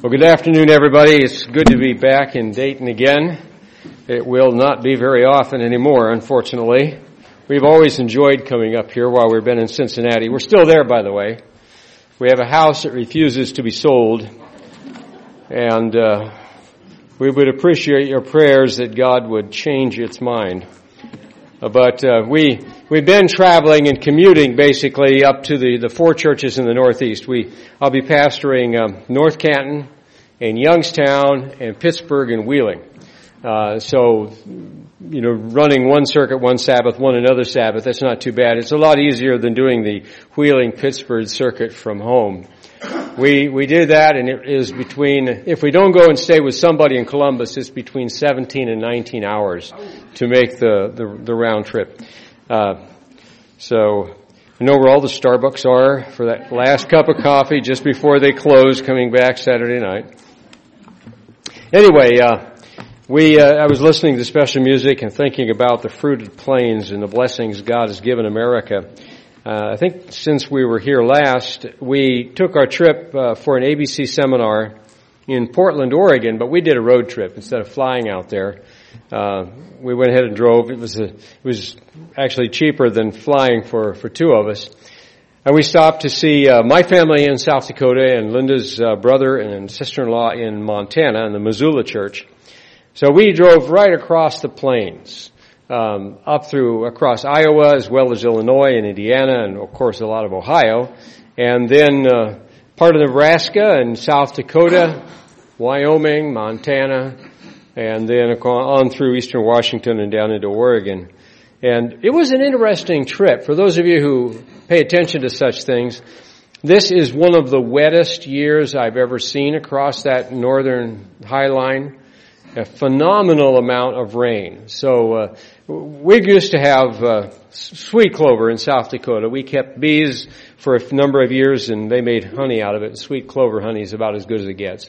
Well, good afternoon, everybody. It's good to be back in Dayton again. It will not be very often anymore, unfortunately. We've always enjoyed coming up here while we've been in Cincinnati. We're still there, by the way. We have a house that refuses to be sold, and we would appreciate your prayers that God would change its mind. But we've been traveling and commuting basically up to the four churches in the Northeast. I'll be pastoring North Canton and Youngstown and Pittsburgh and Wheeling. So, running one circuit one Sabbath, one another Sabbath, that's not too bad. It's a lot easier than doing the Wheeling-Pittsburgh circuit from home. We did that, and it is between, if we don't go and stay with somebody in Columbus, it's between 17 and 19 hours to make the round trip. So I know where all the Starbucks are for that last cup of coffee just before they close coming back Saturday night. Anyway, I was listening to special music and thinking about the fruited plains and the blessings God has given America. I think since we were here last, we took our trip for an ABC seminar in Portland, Oregon, but we did a road trip instead of flying out there. We went ahead and drove. It was actually cheaper than flying for two of us. And we stopped to see my family in South Dakota and Linda's brother and sister-in-law in Montana in the Missoula Church. So we drove right across the plains, across Iowa as well as Illinois and Indiana and, of course, a lot of Ohio. And then part of Nebraska and South Dakota, Wyoming, Montana, and then on through eastern Washington and down into Oregon. And it was an interesting trip. For those of you who pay attention to such things, this is one of the wettest years I've ever seen across that northern high line. A phenomenal amount of rain. So we used to have sweet clover in South Dakota. We kept bees for a number of years, and they made honey out of it. Sweet clover honey is about as good as it gets.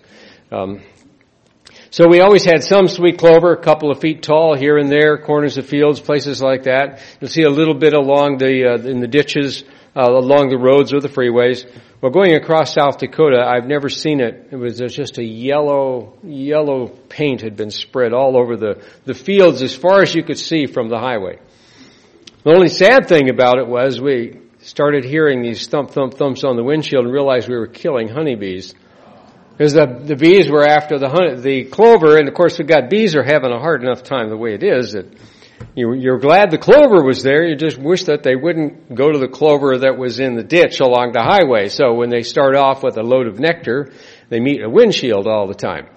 So we always had some sweet clover, a couple of feet tall here and there, corners of fields, places like that. You'll see a little bit along in the ditches, along the roads or the freeways. Well, going across South Dakota, I've never seen it. There's just a yellow paint had been spread all over the fields as far as you could see from the highway. The only sad thing about it was we started hearing these thumps on the windshield and realized we were killing honeybees. Because the bees were after the clover, and of course bees are having a hard enough time the way it is that you're glad the clover was there. You just wish that they wouldn't go to the clover that was in the ditch along the highway. So when they start off with a load of nectar, they meet a windshield all the time.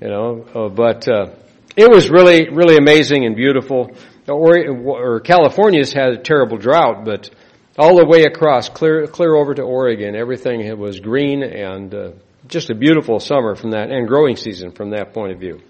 But it was really, really amazing and beautiful. California's had a terrible drought, but all the way across, clear over to Oregon, everything was green and just a beautiful summer from that, and growing season from that point of view.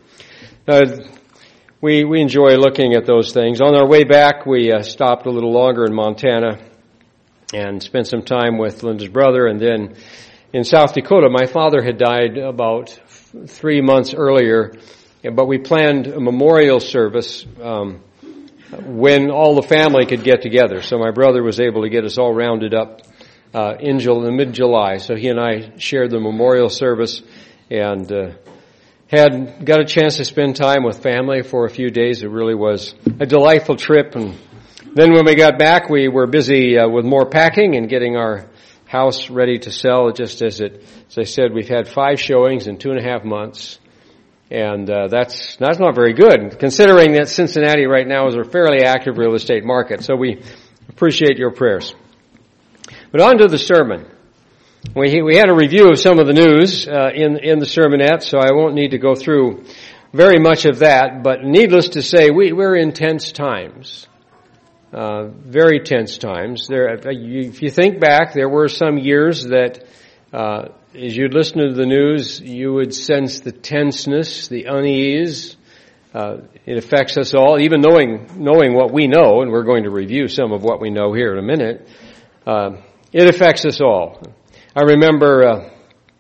We enjoy looking at those things. On our way back, we stopped a little longer in Montana and spent some time with Linda's brother. And then in South Dakota, my father had died about 3 months earlier, but we planned a memorial service when all the family could get together. So my brother was able to get us all rounded up in mid-July. So he and I shared the memorial service and got a chance to spend time with family for a few days. It really was a delightful trip. And then when we got back, we were busy with more packing and getting our house ready to sell. Just as I said, we've had 5 showings in 2.5 months. And that's not very good, considering that Cincinnati right now is a fairly active real estate market. So we appreciate your prayers. But on to the sermon. We had a review of some of the news in the sermonette, so I won't need to go through very much of that. But needless to say, we're in tense times, very tense times. If you think back, there were some years that, as you'd listen to the news, you would sense the tenseness, the unease. It affects us all, even knowing what we know, and we're going to review some of what we know here in a minute. It affects us all. I remember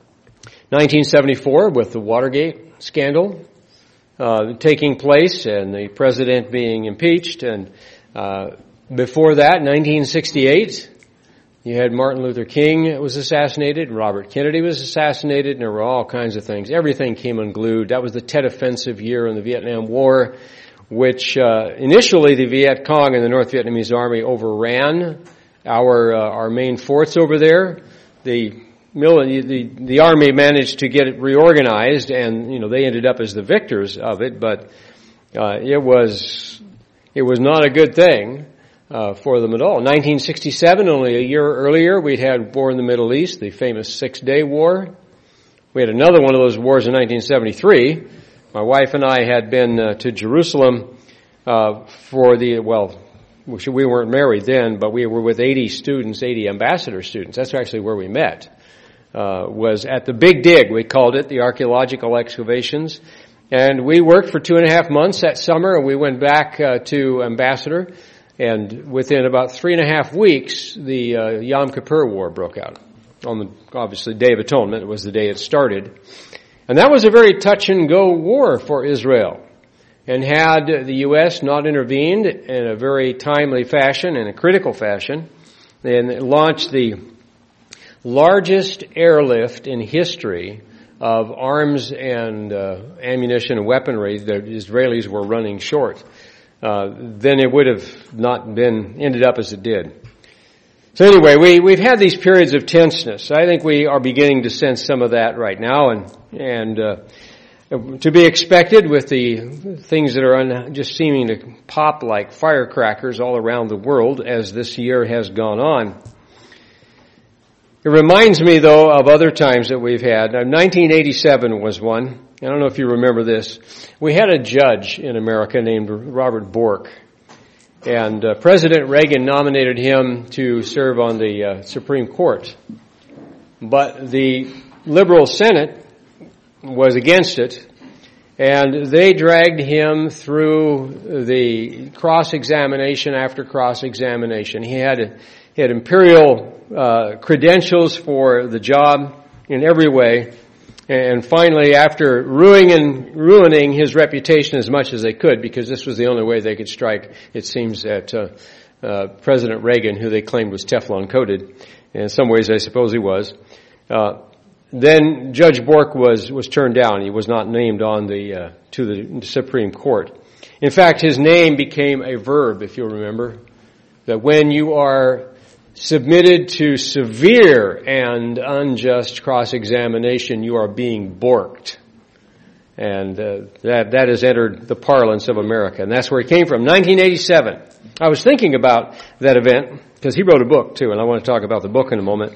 1974 with the Watergate scandal taking place and the president being impeached. And before that, 1968, You had Martin Luther King was assassinated, and Robert Kennedy was assassinated, and there were all kinds of things. Everything came unglued. That was the Tet Offensive year in the Vietnam War, which initially the Viet Cong and the North Vietnamese Army overran our main forts over there. The army managed to get it reorganized, and they ended up as the victors of it. But it was not a good thing for them at all. 1967, only a year earlier, we'd had war in the Middle East, the famous 6-Day War. We had another one of those wars in 1973. My wife and I had been to Jerusalem we weren't married then, but we were with 80 ambassador students. That's actually where we met. Was at the Big Dig, we called it, the archaeological excavations. And we worked for 2.5 months that summer, and we went back to Ambassador. And within about 3.5 weeks, the Yom Kippur War broke out. On the, obviously, Day of Atonement, it was the day it started. And that was a very touch-and-go war for Israel. And had the U.S. not intervened in a very timely fashion, in a critical fashion, then it launched the largest airlift in history of arms and ammunition and weaponry the Israelis were running short. Then it would have not been ended up as it did. So anyway, we've had these periods of tenseness. I think we are beginning to sense some of that right now, and to be expected with the things that are just seeming to pop like firecrackers all around the world as this year has gone on. It reminds me, though, of other times that we've had. 1987 was one. I don't know if you remember this. We had a judge in America named Robert Bork, and President Reagan nominated him to serve on the Supreme Court. But the liberal Senate was against it, and they dragged him through the cross-examination after cross-examination. He had imperial credentials for the job in every way. And finally, after ruining his reputation as much as they could, because this was the only way they could strike, it seems, at President Reagan, who they claimed was Teflon coated. And in some ways, I suppose he was. Then Judge Bork was turned down. He was not named on to the Supreme Court. In fact, his name became a verb, if you'll remember, that when you are submitted to severe and unjust cross-examination, you are being borked. And that has entered the parlance of America. And that's where it came from. 1987. I was thinking about that event, because he wrote a book, too, and I want to talk about the book in a moment.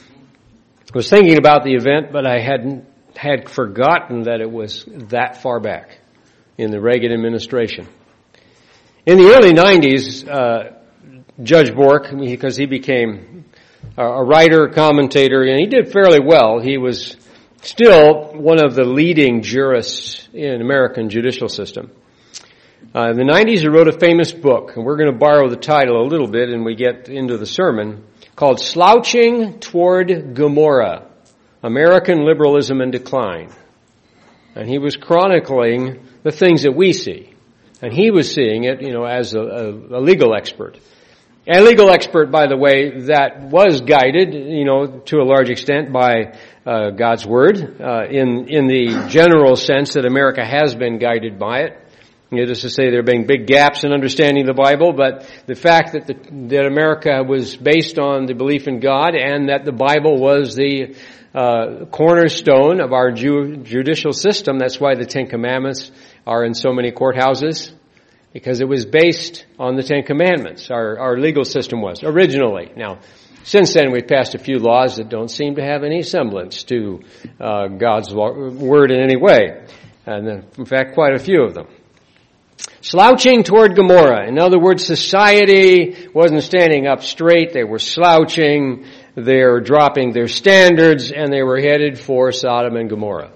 I was thinking about the event, but I had forgotten that it was that far back in the Reagan administration. In the early 90s, Judge Bork, because he became a writer, commentator, and he did fairly well. He was still one of the leading jurists in American judicial system. In the 90s, he wrote a famous book, and we're going to borrow the title a little bit, and we get into the sermon, called Slouching Toward Gomorrah, American Liberalism and Decline. And he was chronicling the things that we see. And he was seeing it, as a legal expert. A legal expert, by the way, that was guided, to a large extent by God's Word, in the general sense that America has been guided by it. Needless to say, there have been big gaps in understanding the Bible, but the fact that America was based on the belief in God and that the Bible was the cornerstone of our judicial system, that's why the Ten Commandments are in so many courthouses, because it was based on the Ten Commandments. Our legal system was originally. Now, since then, we've passed a few laws that don't seem to have any semblance to God's Word in any way, and in fact, quite a few of them. Slouching toward Gomorrah. In other words, society wasn't standing up straight. They were slouching. They're dropping their standards, and they were headed for Sodom and Gomorrah.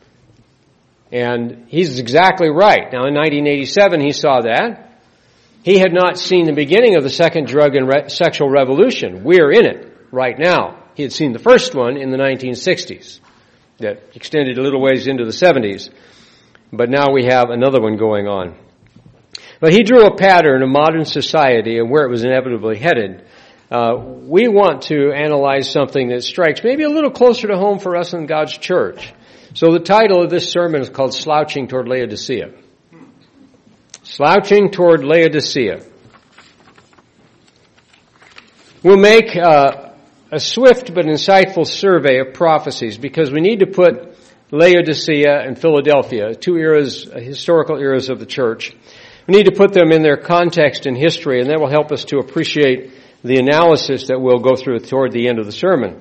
And he's exactly right. Now, in 1987, he saw that. He had not seen the beginning of the second drug and sexual revolution. We're in it right now. He had seen the first one in the 1960s that extended a little ways into the 70s. But now we have another one going on. But he drew a pattern of modern society and where it was inevitably headed we want to analyze something that strikes maybe a little closer to home for us in God's church. So the title of this sermon is called Slouching Toward Laodicea. Slouching Toward Laodicea. We'll make a swift but insightful survey of prophecies because we need to put Laodicea and Philadelphia, two eras, historical eras of the church. We need to put them in their context in history, and that will help us to appreciate the analysis that we'll go through toward the end of the sermon.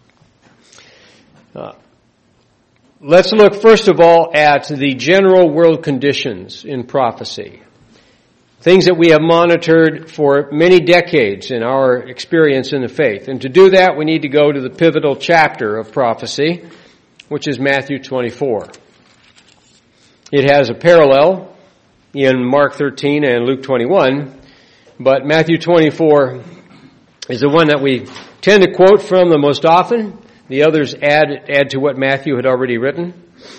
Let's look first of all at the general world conditions in prophecy. Things that we have monitored for many decades in our experience in the faith. And to do that, we need to go to the pivotal chapter of prophecy, which is Matthew 24. It has a parallel in Mark 13 and Luke 21, but Matthew 24 is the one that we tend to quote from the most often. The others add to what Matthew had already written.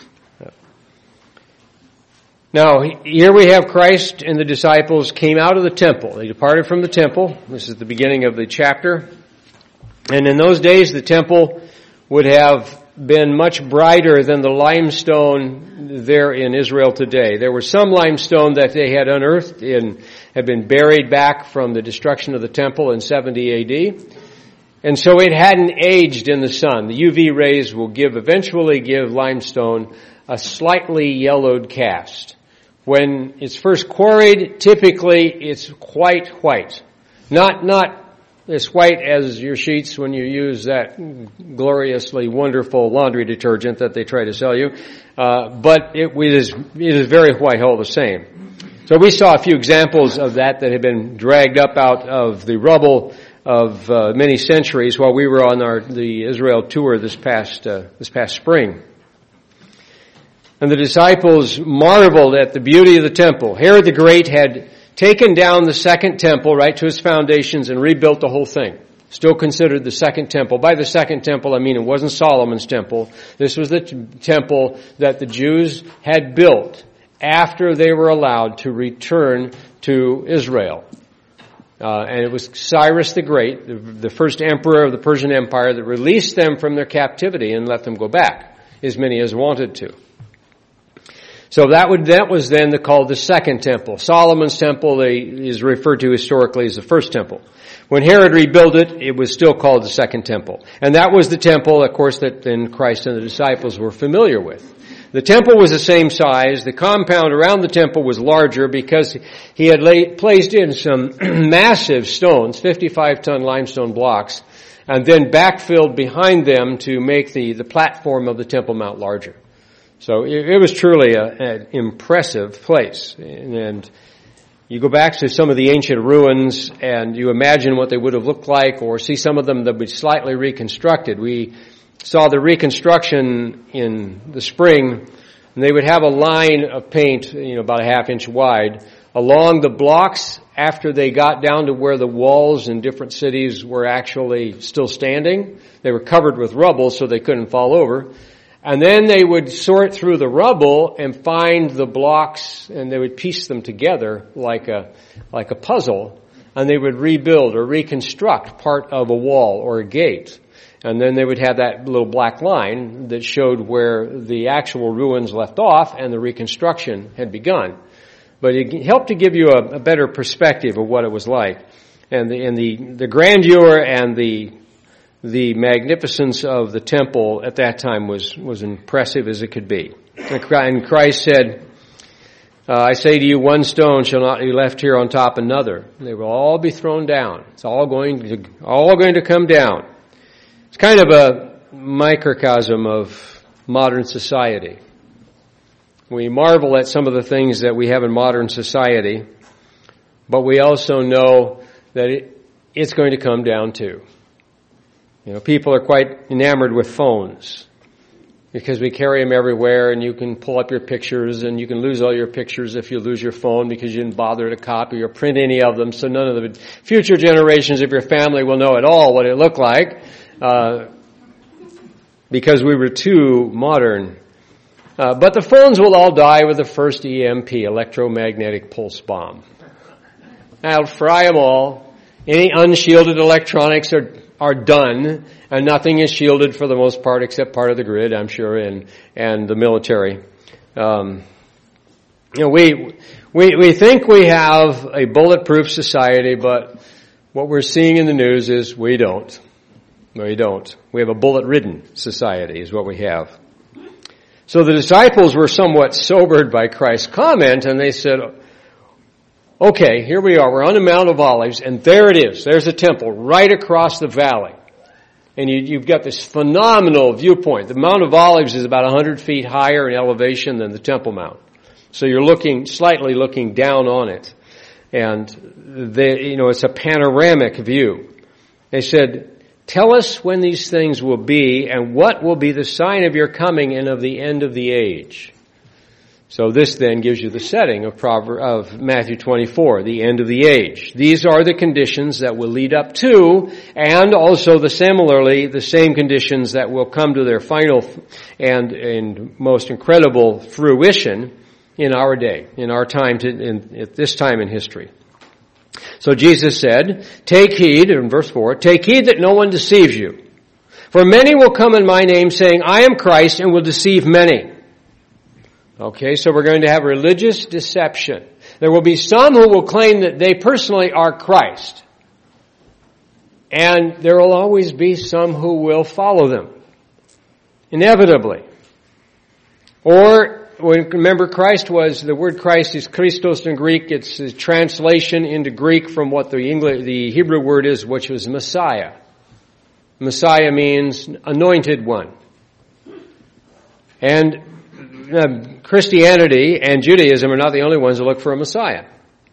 Now, here we have Christ and the disciples came out of the temple. They departed from the temple. This is the beginning of the chapter. And in those days, the temple would have been much brighter than the limestone there in Israel today. There was some limestone that they had unearthed and had been buried back from the destruction of the temple in 70 AD. And so it hadn't aged in the sun. The UV rays will eventually give limestone a slightly yellowed cast. When it's first quarried, typically it's quite white. Not as white as your sheets when you use that gloriously wonderful laundry detergent that they try to sell you. But it is very white all the same. So we saw a few examples of that had been dragged up out of the rubble of many centuries while we were on the Israel tour this past spring. And the disciples marveled at the beauty of the temple. Herod the Great had taken down the second temple right to its foundations and rebuilt the whole thing. Still considered the second temple. By the second temple, I mean it wasn't Solomon's temple. This was the temple that the Jews had built after they were allowed to return to Israel. And it was Cyrus the Great, the first emperor of the Persian Empire, that released them from their captivity and let them go back, as many as wanted to. So that was then called the second temple. Solomon's temple is referred to historically as the first temple. When Herod rebuilt it, it was still called the second temple. And that was the temple, of course, that then Christ and the disciples were familiar with. The temple was the same size. The compound around the temple was larger because he had placed in some massive stones, 55-ton limestone blocks, and then backfilled behind them to make the platform of the Temple Mount larger. So it was truly an impressive place. And you go back to some of the ancient ruins and you imagine what they would have looked like, or see some of them that would be slightly reconstructed. We saw the reconstruction in the spring, and they would have a line of paint, about a half-inch wide, along the blocks after they got down to where the walls in different cities were actually still standing. They were covered with rubble so they couldn't fall over. And then they would sort through the rubble and find the blocks, and they would piece them together like a puzzle, and they would rebuild or reconstruct part of a wall or a gate. And then they would have that little black line that showed where the actual ruins left off and the reconstruction had begun. But it helped to give you a better perspective of what it was like. And the grandeur and the magnificence of the temple at that time was impressive as it could be. And Christ said, I say to you, one stone shall not be left here on top of another. They will all be thrown down. It's all going to come down. It's kind of a microcosm of modern society. We marvel at some of the things that we have in modern society, but we also know that it's going to come down too. People are quite enamored with phones because we carry them everywhere, and you can pull up your pictures, and you can lose all your pictures if you lose your phone because you didn't bother to copy or print any of them, so none of the future generations of your family will know at all what it looked like because we were too modern. But the phones will all die with the first EMP, electromagnetic pulse bomb. That'll fry them all. Any unshielded electronics are done, and nothing is shielded for the most part except part of the grid, I'm sure, and the military. We think we have a bulletproof society, but what we're seeing in the news is we don't. We don't. We have a bullet-ridden society is what we have. So the disciples were somewhat sobered by Christ's comment, and they said, okay, here we are. We're on the Mount of Olives, and there it is. There's a temple right across the valley. And you've got this phenomenal viewpoint. The Mount of Olives is about 100 feet higher in elevation than the Temple Mount. So you're slightly looking down on it. And it's a panoramic view. They said, tell us when these things will be, and what will be the sign of your coming and of the end of the age. So this then gives you the setting of Matthew 24, the end of the age. These are the conditions that will lead up to, and also similarly the same conditions that will come to their final and most incredible fruition in our day, in our time, at this time in history. So Jesus said, take heed, in verse 4, take heed that no one deceives you. For many will come in my name saying, I am Christ, and will deceive many. Okay, so we're going to have religious deception. There will be some who will claim that they personally are Christ. And there will always be some who will follow them. Inevitably. Or, remember Christ the word Christ is Christos in Greek. It's a translation into Greek from what the Hebrew word is, which was Messiah. Messiah means anointed one. And Christianity and Judaism are not the only ones that look for a Messiah.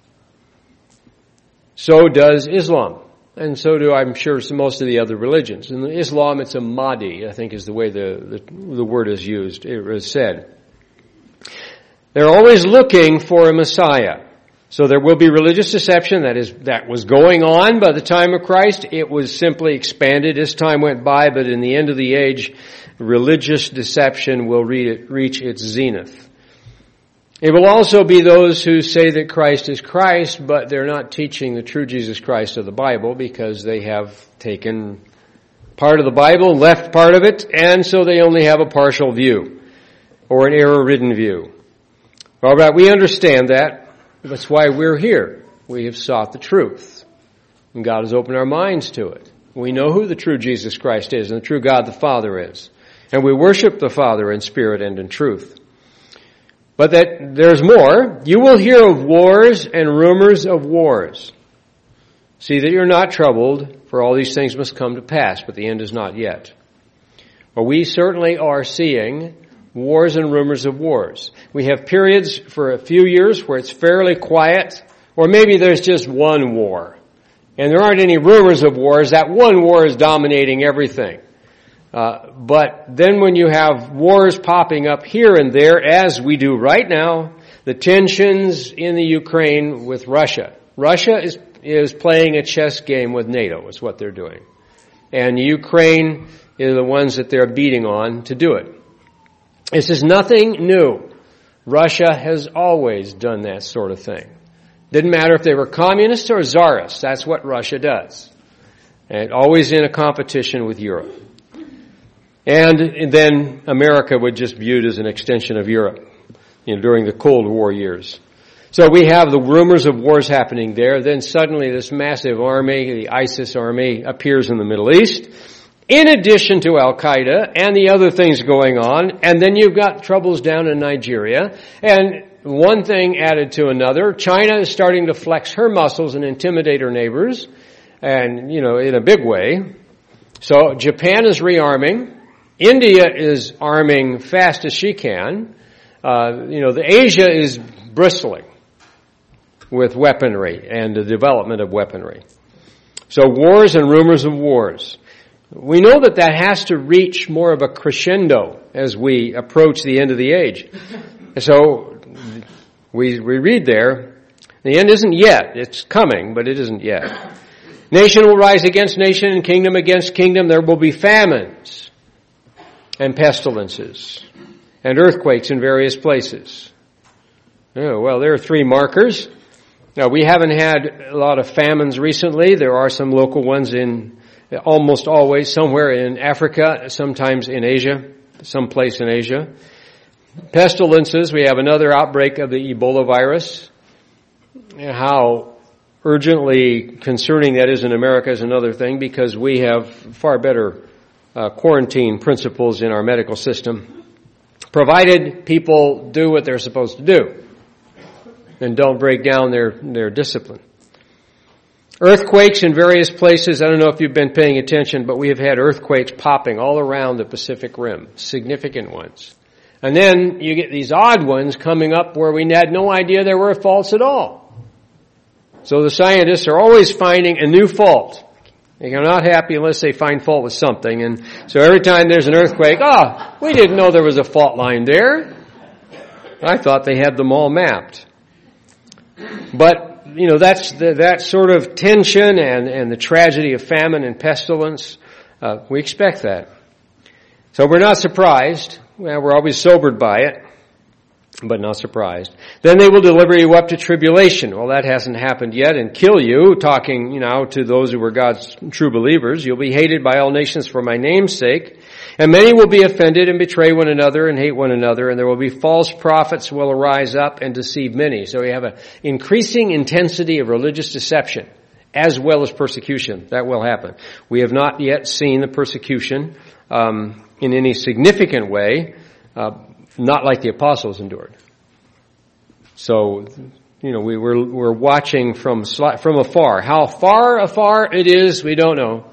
So does Islam. And so do, I'm sure, most of the other religions. In Islam, it's a Mahdi, I think is the way the word is used, it is said. They're always looking for a Messiah. So there will be religious deception that was going on by the time of Christ. It was simply expanded as time went by, but in the end of the age, religious deception will reach its zenith. It will also be those who say that Christ is Christ, but they're not teaching the true Jesus Christ of the Bible because they have taken part of the Bible, left part of it, and so they only have a partial view or an error-ridden view. All right, we understand that. That's why we're here. We have sought the truth. And God has opened our minds to it. We know who the true Jesus Christ is and the true God the Father is. And we worship the Father in spirit and in truth. But that there's more. You will hear of wars and rumors of wars. See that you're not troubled, for all these things must come to pass, but the end is not yet. Well, we certainly are seeing wars and rumors of wars. We have periods for a few years where it's fairly quiet, or maybe there's just one war. And there aren't any rumors of wars. That one war is dominating everything. But then when you have wars popping up here and there, as we do right now, the tensions in the Ukraine with Russia. Russia is playing a chess game with NATO, is what they're doing. And Ukraine is the ones that they're beating on to do it. This is nothing new. Russia has always done that sort of thing. Didn't matter if they were communists or czarists. That's what Russia does. And always in a competition with Europe. And then America would just be viewed as an extension of Europe, during the Cold War years. So we have the rumors of wars happening there. Then suddenly this massive army, the ISIS army, appears in the Middle East, in addition to Al-Qaeda and the other things going on. And then you've got troubles down in Nigeria. And one thing added to another. China is starting to flex her muscles and intimidate her neighbors, and, in a big way. So Japan is rearming. India is arming fast as she can. The Asia is bristling with weaponry and the development of weaponry. So wars and rumors of wars. We know that has to reach more of a crescendo as we approach the end of the age. So we read there, the end isn't yet. It's coming, but it isn't yet. Nation will rise against nation and kingdom against kingdom. There will be famines and pestilences and earthquakes in various places. Oh, well, there are three markers. Now, we haven't had a lot of famines recently. There are some local ones almost always somewhere in Africa, sometimes in Asia, someplace in Asia. Pestilences, we have another outbreak of the Ebola virus. How urgently concerning that is in America is another thing, because we have far better quarantine principles in our medical system, provided people do what they're supposed to do and don't break down their discipline. Earthquakes in various places. I don't know if you've been paying attention, but we have had earthquakes popping all around the Pacific Rim, significant ones. And then you get these odd ones coming up where we had no idea there were faults at all. So the scientists are always finding a new fault. They are not happy unless they find fault with something. And so every time there's an earthquake, we didn't know there was a fault line there. I thought they had them all mapped. But, that's that sort of tension and the tragedy of famine and pestilence. We expect that. So we're not surprised. Well, we're always sobered by it, but not surprised. Then they will deliver you up to tribulation. Well, that hasn't happened yet, and kill you, talking, to those who are God's true believers. You'll be hated by all nations for my name's sake, and many will be offended and betray one another and hate one another, and there will be false prophets will arise up and deceive many. So we have an increasing intensity of religious deception, as well as persecution. That will happen. We have not yet seen the persecution in any significant way, not like the apostles endured. So, we're watching from afar. How far afar it is, we don't know.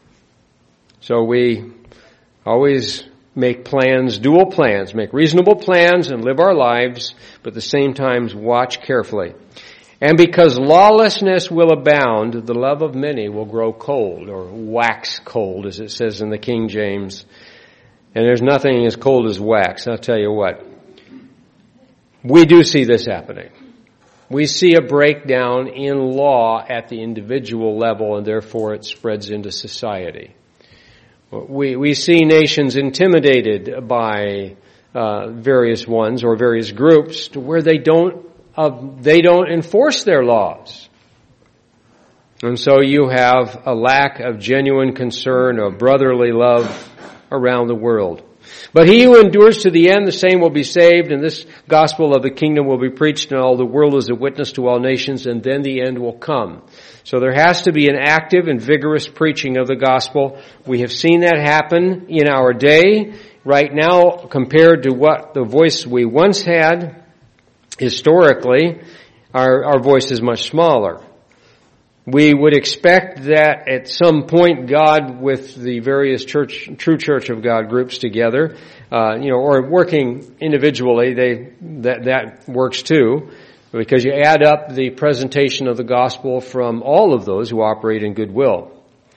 So we always make plans, dual plans, make reasonable plans and live our lives, but at the same time watch carefully. And because lawlessness will abound, the love of many will grow cold, or wax cold, as it says in the King James. And there's nothing as cold as wax, I'll tell you what. We do see this happening. We see a breakdown in law at the individual level, and therefore it spreads into society. We see nations intimidated by various ones or various groups to where they don't enforce their laws. And so you have a lack of genuine concern of brotherly love around the world. But he who endures to the end, the same will be saved, and this gospel of the kingdom will be preached in all the world as a witness to all nations, and then the end will come. So there has to be an active and vigorous preaching of the gospel. We have seen that happen in our day. Right now, compared to what the voice we once had, historically, our voice is much smaller. We would expect that at some point God, with the various true Church of God groups together, or working individually, that works too, because you add up the presentation of the gospel from all of those who operate in goodwill.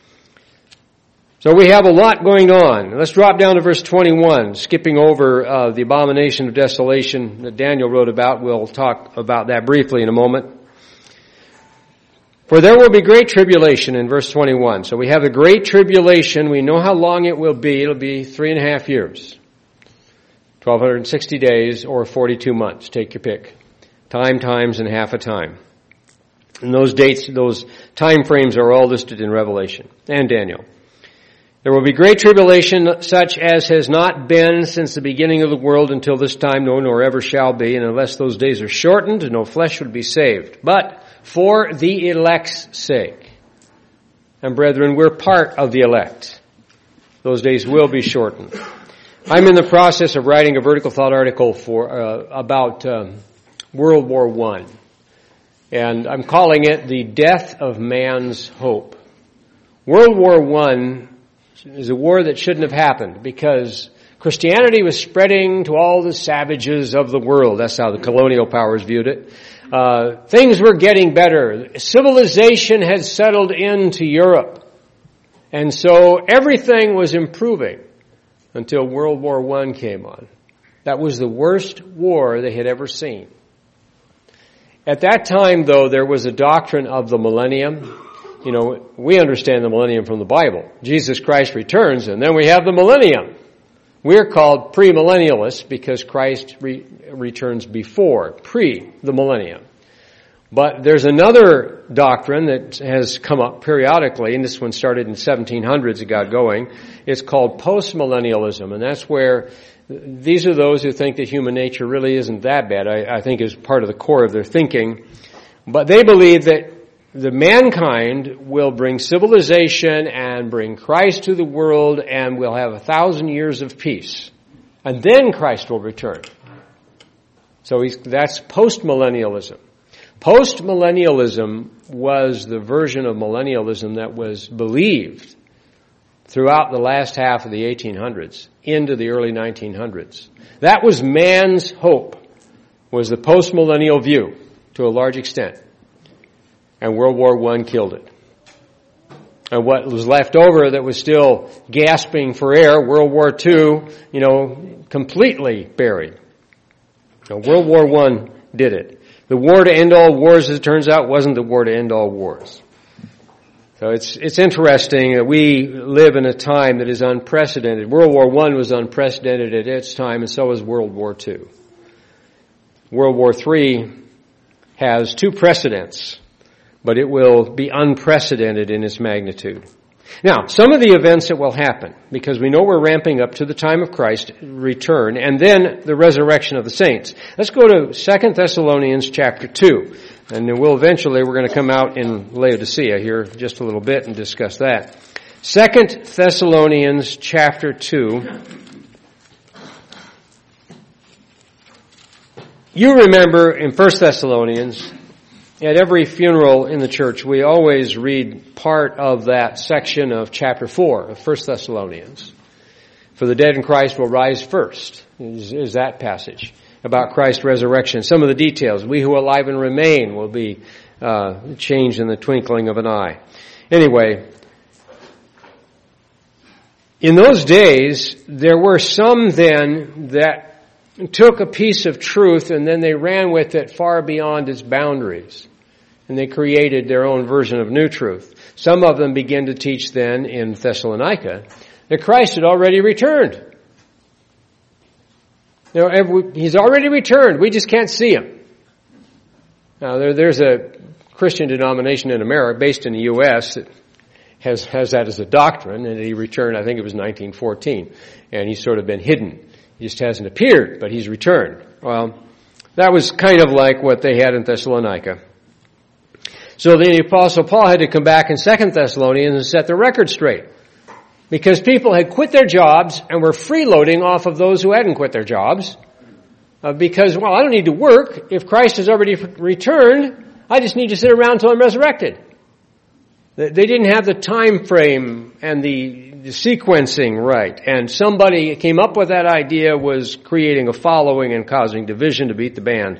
So we have a lot going on. Let's drop down to verse 21, skipping over the abomination of desolation that Daniel wrote about. We'll talk about that briefly in a moment. For there will be great tribulation in verse 21. So we have a great tribulation. We know how long it will be. It'll be 3.5 years. 1,260 days or 42 months. Take your pick. Times, and half a time. And those dates, those time frames are all listed in Revelation and Daniel. There will be great tribulation such as has not been since the beginning of the world until this time, no, nor ever shall be. And unless those days are shortened, no flesh would be saved. But for the elect's sake. And brethren, we're part of the elect. Those days will be shortened. I'm in the process of writing a vertical thought article about World War I. And I'm calling it The Death of Man's Hope. World War I is a war that shouldn't have happened because Christianity was spreading to all the savages of the world. That's how the colonial powers viewed it. Things were getting better. Civilization had settled into Europe. And so everything was improving until World War I came on. That was the worst war they had ever seen. At that time, though, there was a doctrine of the millennium. We understand the millennium from the Bible. Jesus Christ returns, and then we have the millennium. We're called premillennialists because Christ returns before, the millennium. But there's another doctrine that has come up periodically, and this one started in the 1700s, it got going. It's called postmillennialism, and that's where these are those who think that human nature really isn't that bad. I think is part of the core of their thinking. But they believe that the mankind will bring civilization and bring Christ to the world, and we'll have 1,000 years of peace. And then Christ will return. So that's postmillennialism. Postmillennialism was the version of millennialism that was believed throughout the last half of the 1800s into the early 1900s. That was man's hope, was the postmillennial view to a large extent. And World War I killed it. And what was left over that was still gasping for air, World War II, completely buried. Now, World War I did it. The war to end all wars, as it turns out, wasn't the war to end all wars. So it's interesting that we live in a time that is unprecedented. World War I was unprecedented at its time, and so was World War II. World War III has two precedents, but it will be unprecedented in its magnitude. Now, some of the events that will happen, because we know we're ramping up to the time of Christ's return, and then the resurrection of the saints. Let's go to 2 Thessalonians chapter 2. And then we're going to come out in Laodicea here just a little bit and discuss that. 2 Thessalonians chapter 2. You remember in 1 Thessalonians, at every funeral in the church, we always read part of that section of chapter 4 of 1 Thessalonians. For the dead in Christ will rise first, is that passage about Christ's resurrection. Some of the details. We who are alive and remain will be changed in the twinkling of an eye. Anyway, in those days, there were some then that took a piece of truth and then they ran with it far beyond its boundaries. And they created their own version of new truth. Some of them began to teach then in Thessalonica that Christ had already returned. He's already returned. We just can't see him. Now, there's a Christian denomination in America, based in the U.S., that has that as a doctrine, and he returned, I think it was 1914, and he's sort of been hidden. He just hasn't appeared, but he's returned. Well, that was kind of like what they had in Thessalonica. So the Apostle Paul had to come back in 2 Thessalonians and set the record straight. Because people had quit their jobs and were freeloading off of those who hadn't quit their jobs. Because, I don't need to work. If Christ has already returned, I just need to sit around until I'm resurrected. They didn't have the time frame and the sequencing right. And somebody came up with that idea, was creating a following and causing division to beat the band.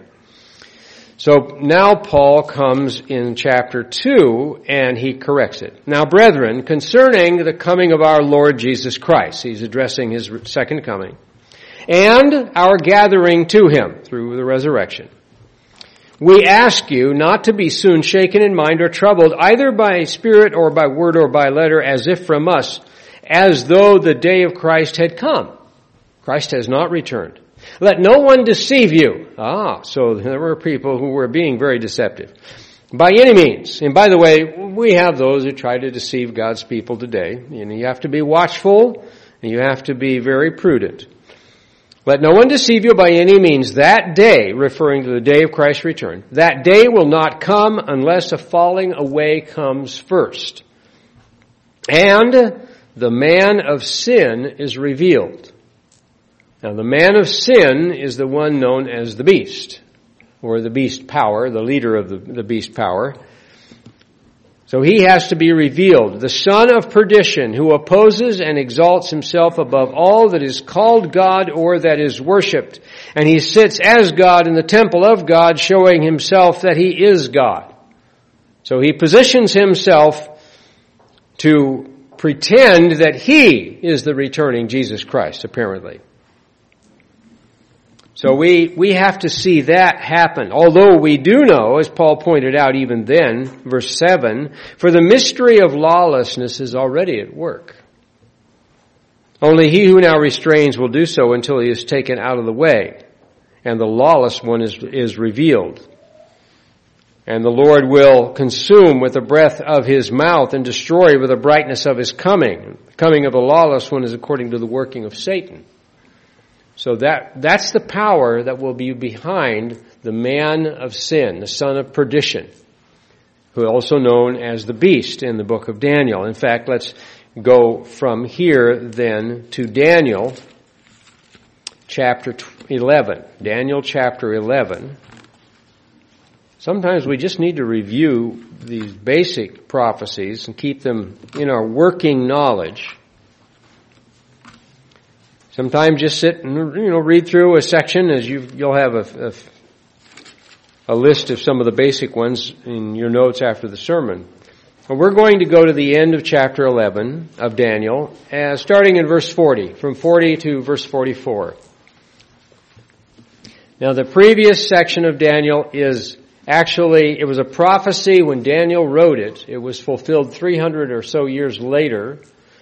So now Paul comes in chapter 2 and he corrects it. Now, brethren, concerning the coming of our Lord Jesus Christ, he's addressing his second coming, and our gathering to him through the resurrection, we ask you not to be soon shaken in mind or troubled, either by spirit or by word or by letter, as if from us, as though the day of Christ had come. Christ has not returned. Let no one deceive you. So there were people who were being very deceptive. By any means. And by the way, we have those who try to deceive God's people today. And you have to be watchful and you have to be very prudent. Let no one deceive you by any means. That day, referring to the day of Christ's return, that day will not come unless a falling away comes first. And the man of sin is revealed. Now, the man of sin is the one known as the beast, or the beast power, the leader of the beast power. So he has to be revealed. The son of perdition, who opposes and exalts himself above all that is called God or that is worshipped. And he sits as God in the temple of God, showing himself that he is God. So he positions himself to pretend that he is the returning Jesus Christ, apparently. So we have to see that happen. Although we do know, as Paul pointed out even then, verse 7, for the mystery of lawlessness is already at work. Only he who now restrains will do so until he is taken out of the way, and the lawless one is revealed. And the Lord will consume with the breath of his mouth and destroy with the brightness of his coming. The coming of the lawless one is according to the working of Satan. So that's the power that will be behind the man of sin, the son of perdition, who is also known as the beast in the book of Daniel. In fact, let's go from here then to Daniel chapter 11. Daniel chapter 11. Sometimes we just need to review these basic prophecies and keep them in our working knowledge. Sometimes just sit and, read through a section as you'll have a list of some of the basic ones in your notes after the sermon. And we're going to go to the end of chapter 11 of Daniel, starting in verse 40, from 40 to verse 44. Now the previous section of Daniel is actually, it was a prophecy when Daniel wrote it. It was fulfilled 300 or so years later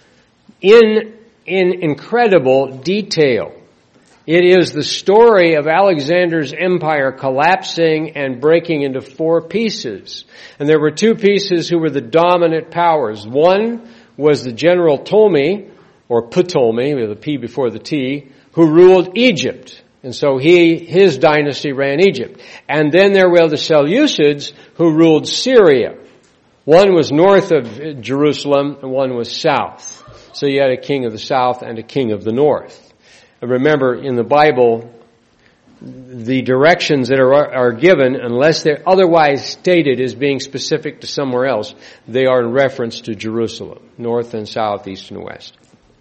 in incredible detail. It is the story of Alexander's empire collapsing and breaking into 4 pieces. And there were 2 pieces who were the dominant powers. One was the general Ptolemy, or Ptolemy, with a P before the T, who ruled Egypt. And so his dynasty ran Egypt. And then there were the Seleucids who ruled Syria. One was north of Jerusalem and one was south. So you had a king of the south and a king of the north. And remember, in the Bible, the directions that are given, unless they're otherwise stated as being specific to somewhere else, they are in reference to Jerusalem, north and south, east and west.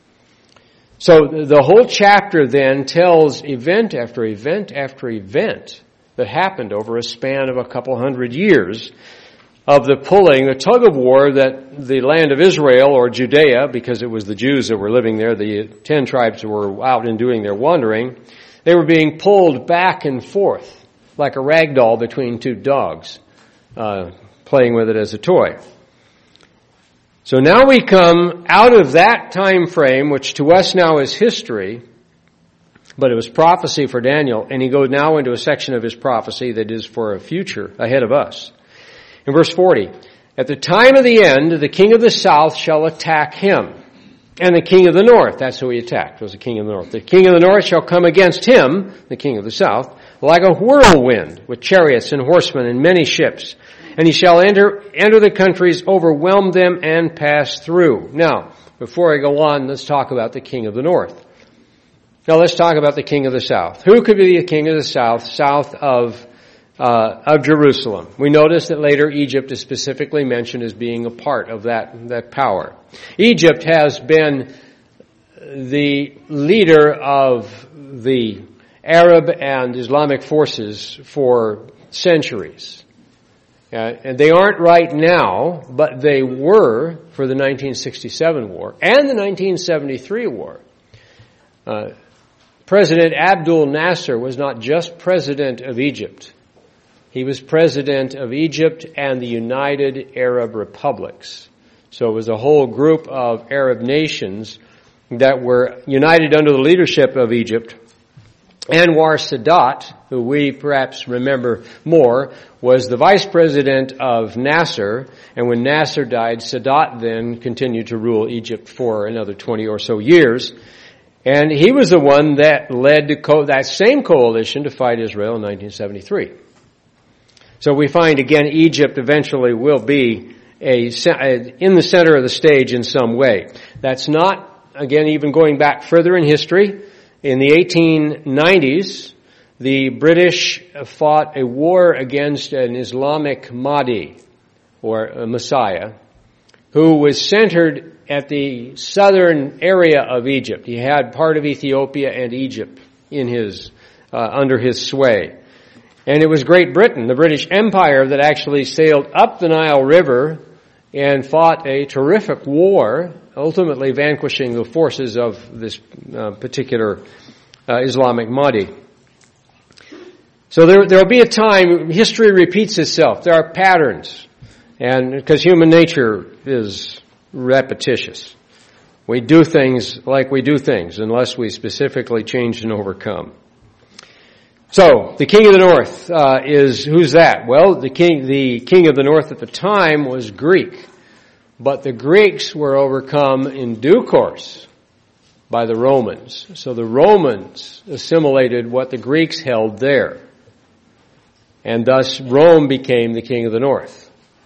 So the whole chapter then tells event after event after event that happened over a span of a couple hundred years of the tug of war that the land of Israel, or Judea, because it was the Jews that were living there, the 10 tribes were out and doing their wandering, they were being pulled back and forth like a rag doll between 2 dogs, playing with it as a toy. So now we come out of that time frame, which to us now is history, but it was prophecy for Daniel, and he goes now into a section of his prophecy that is for a future ahead of us. In verse 40, at the time of the end, the king of the south shall attack him, and the king of the north, that's who he attacked, was the king of the north. The king of the north shall come against him, the king of the south, like a whirlwind, with chariots and horsemen and many ships. And he shall enter the countries, overwhelm them, and pass through. Now, before I go on, let's talk about the king of the north. Now let's talk about the king of the south. Who could be the king of the south of Jerusalem? We notice that later Egypt is specifically mentioned as being a part of that power. Egypt has been the leader of the Arab and Islamic forces for centuries. And they aren't right now, but they were for the 1967 war and the 1973 war. President Abdul Nasser was not just president of Egypt. He was president of Egypt and the United Arab Republics. So it was a whole group of Arab nations that were united under the leadership of Egypt. Anwar Sadat, who we perhaps remember more, was the vice president of Nasser, and when Nasser died, Sadat then continued to rule Egypt for another 20 or so years. And he was the one that led that same coalition to fight Israel in 1973. So we find, again, Egypt eventually will be in the center of the stage in some way. That's not, again, even going back further in history. In the 1890s, the British fought a war against an Islamic Mahdi, or a Messiah, who was centered at the southern area of Egypt. He had part of Ethiopia and Egypt in under his sway. And it was Great Britain, the British Empire, that actually sailed up the Nile River and fought a terrific war, ultimately vanquishing the forces of this particular Islamic Mahdi. So there will be a time, history repeats itself. There are patterns, and because human nature is repetitious. We do things like we do things unless we specifically change and overcome. So, the king of the north who's that? Well, the king of the north at the time was Greek. But the Greeks were overcome in due course by the Romans. So the Romans assimilated what the Greeks held there. And thus Rome became the king of the north.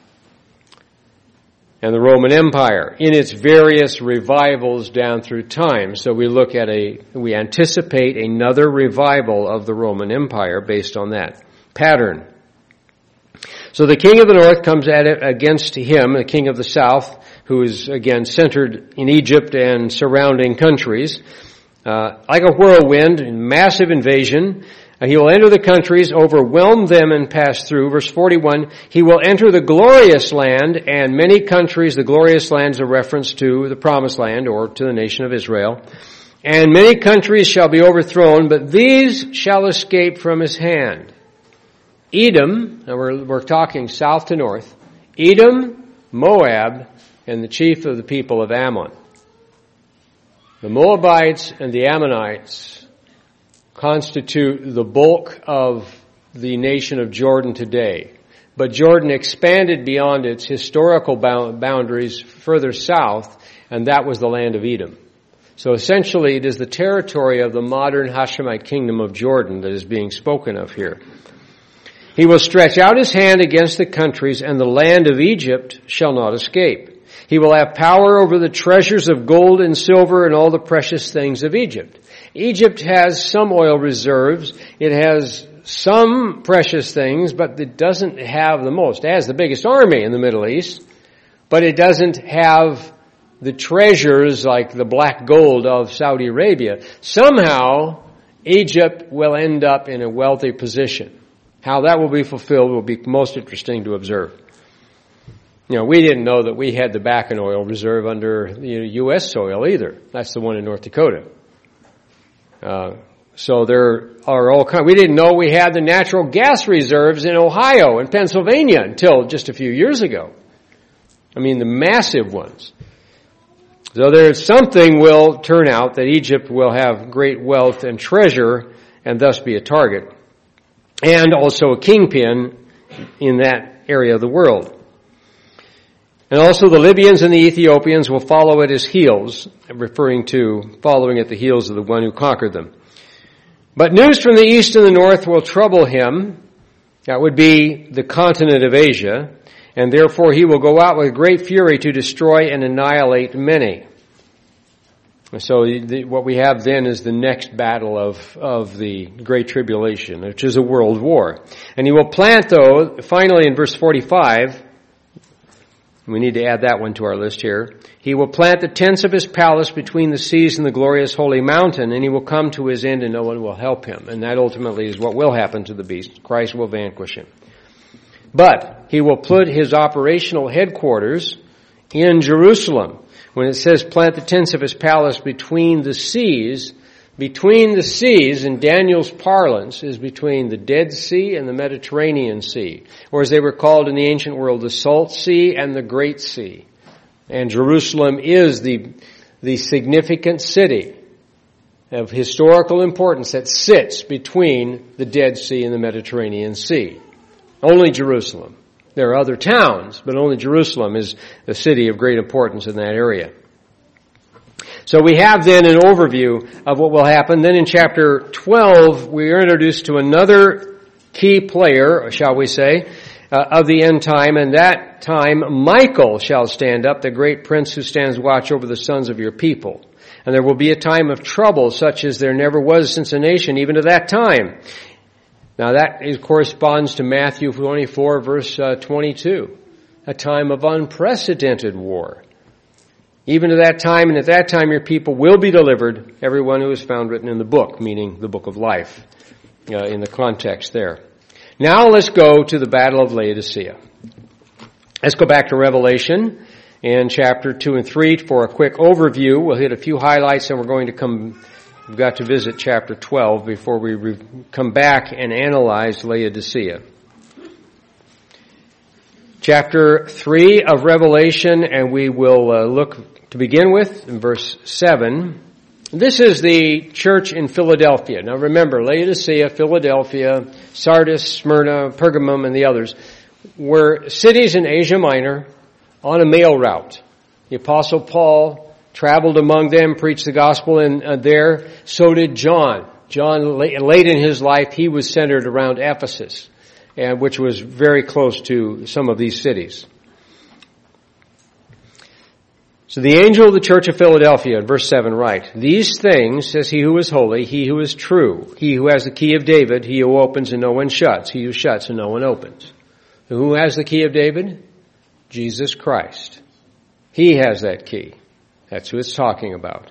And the Roman Empire in its various revivals down through time. So we anticipate another revival of the Roman Empire based on that pattern. So the king of the north comes at it against him, the king of the south, who is again centered in Egypt and surrounding countries, like a whirlwind, massive invasion. He will enter the countries, overwhelm them, and pass through. Verse 41, he will enter the glorious land, and many countries, the glorious land is a reference to the promised land, or to the nation of Israel. And many countries shall be overthrown, but these shall escape from his hand. Edom, and we're talking south to north, Edom, Moab, and the chief of the people of Ammon. The Moabites and the Ammonites constitute the bulk of the nation of Jordan today. But Jordan expanded beyond its historical boundaries further south, and that was the land of Edom. So essentially it is the territory of the modern Hashemite kingdom of Jordan that is being spoken of here. He will stretch out his hand against the countries, and the land of Egypt shall not escape. He will have power over the treasures of gold and silver and all the precious things of Egypt. Egypt has some oil reserves. It has some precious things, but it doesn't have the most. It has the biggest army in the Middle East, but it doesn't have the treasures like the black gold of Saudi Arabia. Somehow, Egypt will end up in a wealthy position. How that will be fulfilled will be most interesting to observe. You know, we didn't know that we had the Bakken oil reserve under U.S. soil either. That's the one in North Dakota. So there are all kinds. We didn't know we had the natural gas reserves in Ohio and Pennsylvania until just a few years ago. I mean, the massive ones. So there's something will turn out that Egypt will have great wealth and treasure and thus be a target. And also a kingpin in that area of the world. And also the Libyans and the Ethiopians will follow at his heels, referring to following at the heels of the one who conquered them. But news from the east and the north will trouble him. That would be the continent of Asia. And therefore he will go out with great fury to destroy and annihilate many. So what we have then is the next battle of the Great Tribulation, which is a world war. And he will plant, though, finally in verse 45, we need to add that one to our list here. He will plant the tents of his palace between the seas and the glorious holy mountain, and he will come to his end and no one will help him. And that ultimately is what will happen to the beast. Christ will vanquish him. But he will put his operational headquarters in Jerusalem. When it says plant the tents of his palace between the seas in Daniel's parlance is between the Dead Sea and the Mediterranean Sea, or as they were called in the ancient world, the Salt Sea and the Great Sea. And Jerusalem is the significant city of historical importance that sits between the Dead Sea and the Mediterranean Sea. Only Jerusalem. There are other towns, but only Jerusalem is a city of great importance in that area. So we have then an overview of what will happen. Then in chapter 12, we are introduced to another key player, shall we say, of the end time. And that time, Michael shall stand up, the great prince who stands watch over the sons of your people. And there will be a time of trouble such as there never was since a nation, even to that time. Now that corresponds to Matthew 24, verse 22. A time of unprecedented war. Even to that time, and at that time your people will be delivered, everyone who is found written in the book, meaning the book of life, in the context there. Now let's go to the battle of Laodicea. Let's go back to Revelation in chapter 2 and 3 for a quick overview. We'll hit a few highlights and we've got to visit chapter 12 before we come back and analyze Laodicea. Chapter 3 of Revelation, and we will look to begin with in verse 7. This is the church in Philadelphia. Now remember, Laodicea, Philadelphia, Sardis, Smyrna, Pergamum, and the others were cities in Asia Minor on a mail route. The Apostle Paul traveled among them, preached the gospel there. So did John. John, late in his life, he was centered around Ephesus, which was very close to some of these cities. So the angel of the church of Philadelphia, in verse 7, write, "These things says he who is holy, he who is true, he who has the key of David, he who opens and no one shuts, he who shuts and no one opens." Who has the key of David? Jesus Christ. He has that key. That's who it's talking about.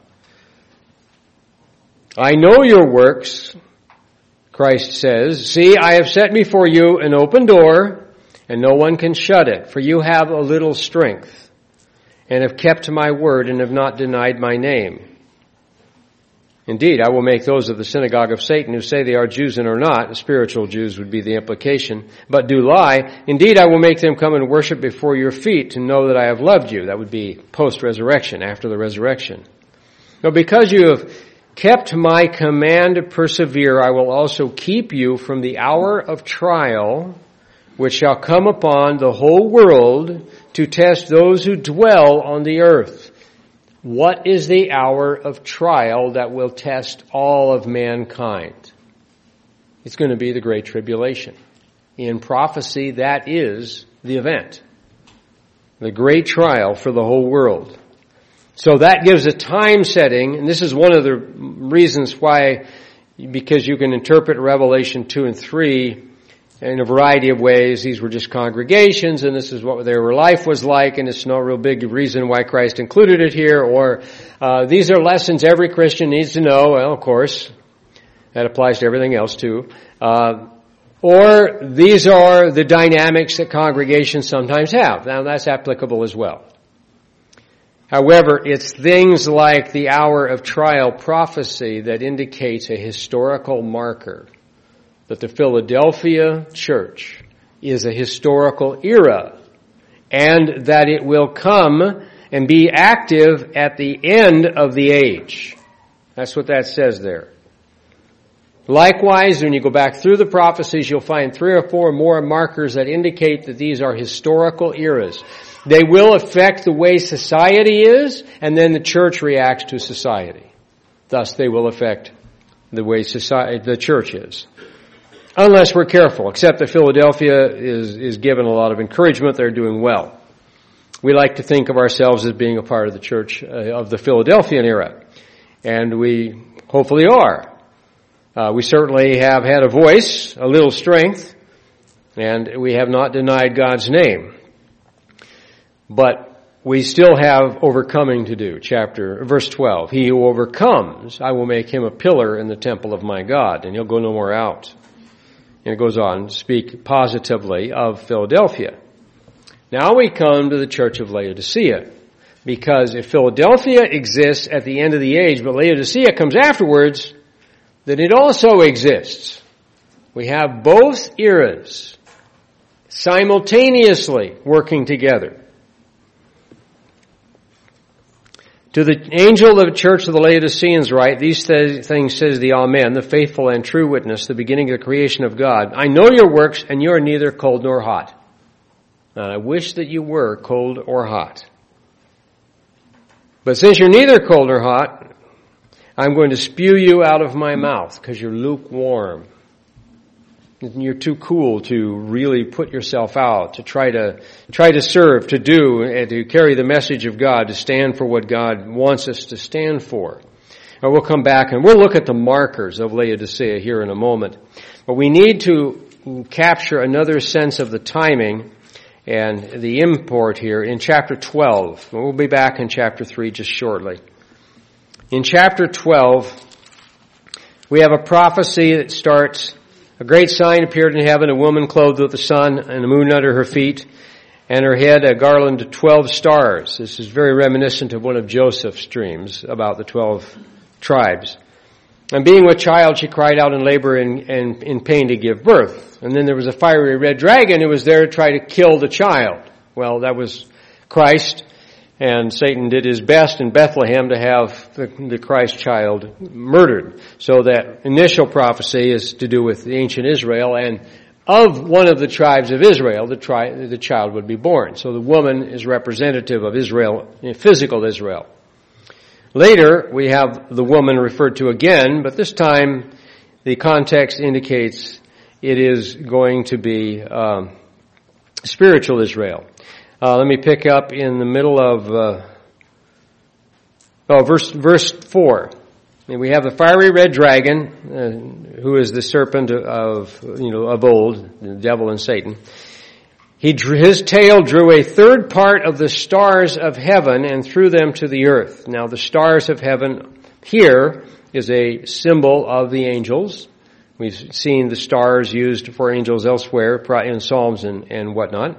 "I know your works," Christ says. "See, I have set before you an open door, and no one can shut it. For you have a little strength, and have kept my word, and have not denied my name. Indeed, I will make those of the synagogue of Satan who say they are Jews and are not," the spiritual Jews would be the implication, "but do lie. Indeed, I will make them come and worship before your feet to know that I have loved you." That would be post-resurrection, after the resurrection. "Now, because you have kept my command to persevere, I will also keep you from the hour of trial, which shall come upon the whole world to test those who dwell on the earth." What is the hour of trial that will test all of mankind? It's going to be the Great Tribulation. In prophecy, that is the event. The great trial for the whole world. So that gives a time setting, and this is one of the reasons why, because you can interpret Revelation 2 and 3 in a variety of ways. These were just congregations, and this is what their life was like, and it's no real big reason why Christ included it here. Or these are lessons every Christian needs to know. Well, of course, that applies to everything else too. Or these are the dynamics that congregations sometimes have. Now, that's applicable as well. However, it's things like the hour of trial prophecy that indicates a historical marker, that the Philadelphia church is a historical era, and that it will come and be active at the end of the age. That's what that says there. Likewise, when you go back through the prophecies, you'll find 3 or 4 more markers that indicate that these are historical eras. They will affect the way society is, and then the church reacts to society. Thus, they will affect the way the church is. Unless we're careful, except that Philadelphia is given a lot of encouragement. They're doing well. We like to think of ourselves as being a part of the church of the Philadelphian era, and we hopefully are. We certainly have had a voice, a little strength, and we have not denied God's name. But we still have overcoming to do. Verse 12, "He who overcomes, I will make him a pillar in the temple of my God, and he'll go no more out." And it goes on to speak positively of Philadelphia. Now we come to the church of Laodicea. Because if Philadelphia exists at the end of the age, but Laodicea comes afterwards, then it also exists. We have both eras simultaneously working together. To the angel of the church of the Laodiceans write, "These things says the Amen, the faithful and true witness, the beginning of the creation of God. I know your works, and you are neither cold nor hot." Now, I wish that you were cold or hot. But since you're neither cold nor hot, I'm going to spew you out of my mouth, because you're lukewarm. You're too cool to really put yourself out, to try to serve, to do, and to carry the message of God, to stand for what God wants us to stand for. And we'll come back and we'll look at the markers of Laodicea here in a moment. But we need to capture another sense of the timing and the import here in chapter 12. We'll be back in chapter 3 just shortly. In chapter 12, we have a prophecy that starts, "A great sign appeared in heaven, a woman clothed with the sun and the moon under her feet, and her head a garland of 12 stars." This is very reminiscent of one of Joseph's dreams about the 12 tribes. "And being with child, she cried out in labor and in pain to give birth. And then there was a fiery red dragon who was there to try to kill the child." Well, that was Christ. And Satan did his best in Bethlehem to have the Christ child murdered. So that initial prophecy is to do with the ancient Israel, and of one of the tribes of Israel, the child would be born. So the woman is representative of Israel, physical Israel. Later, we have the woman referred to again, but this time the context indicates it is going to be spiritual Israel. Let me pick up in the middle of verse 4. And we have the fiery red dragon, who is the serpent of old, the devil and Satan. His tail drew a third part of the stars of heaven and threw them to the earth. Now, the stars of heaven here is a symbol of the angels. We've seen the stars used for angels elsewhere in Psalms and whatnot.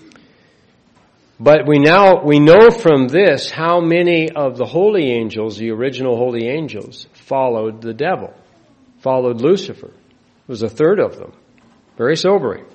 But we know from this how many of the holy angels, the original holy angels, followed the devil, followed Lucifer. It was a third of them. Very sobering.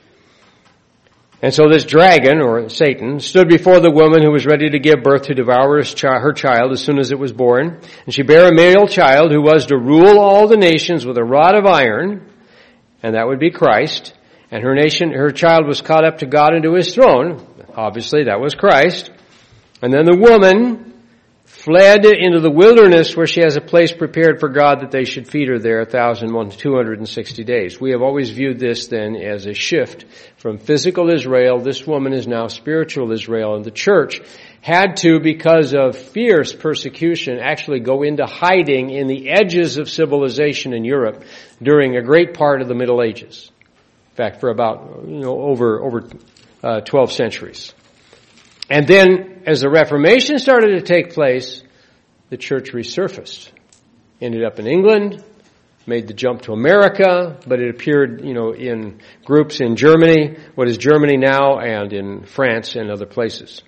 And so this dragon, or Satan, stood before the woman who was ready to give birth to devour her child as soon as it was born. And she bare a male child who was to rule all the nations with a rod of iron, and that would be Christ. And her child was caught up to God and to his throne. Obviously, that was Christ. And then the woman fled into the wilderness where she has a place prepared for God that they should feed her there 1,260 days. We have always viewed this then as a shift from physical Israel. This woman is now spiritual Israel, and the church had to, because of fierce persecution, actually go into hiding in the edges of civilization in Europe during a great part of the Middle Ages. In fact, for about over 12 centuries. And then, as the Reformation started to take place, the church resurfaced. Ended up in England, made the jump to America, but it appeared, in groups in Germany, what is Germany now, and in France and other places.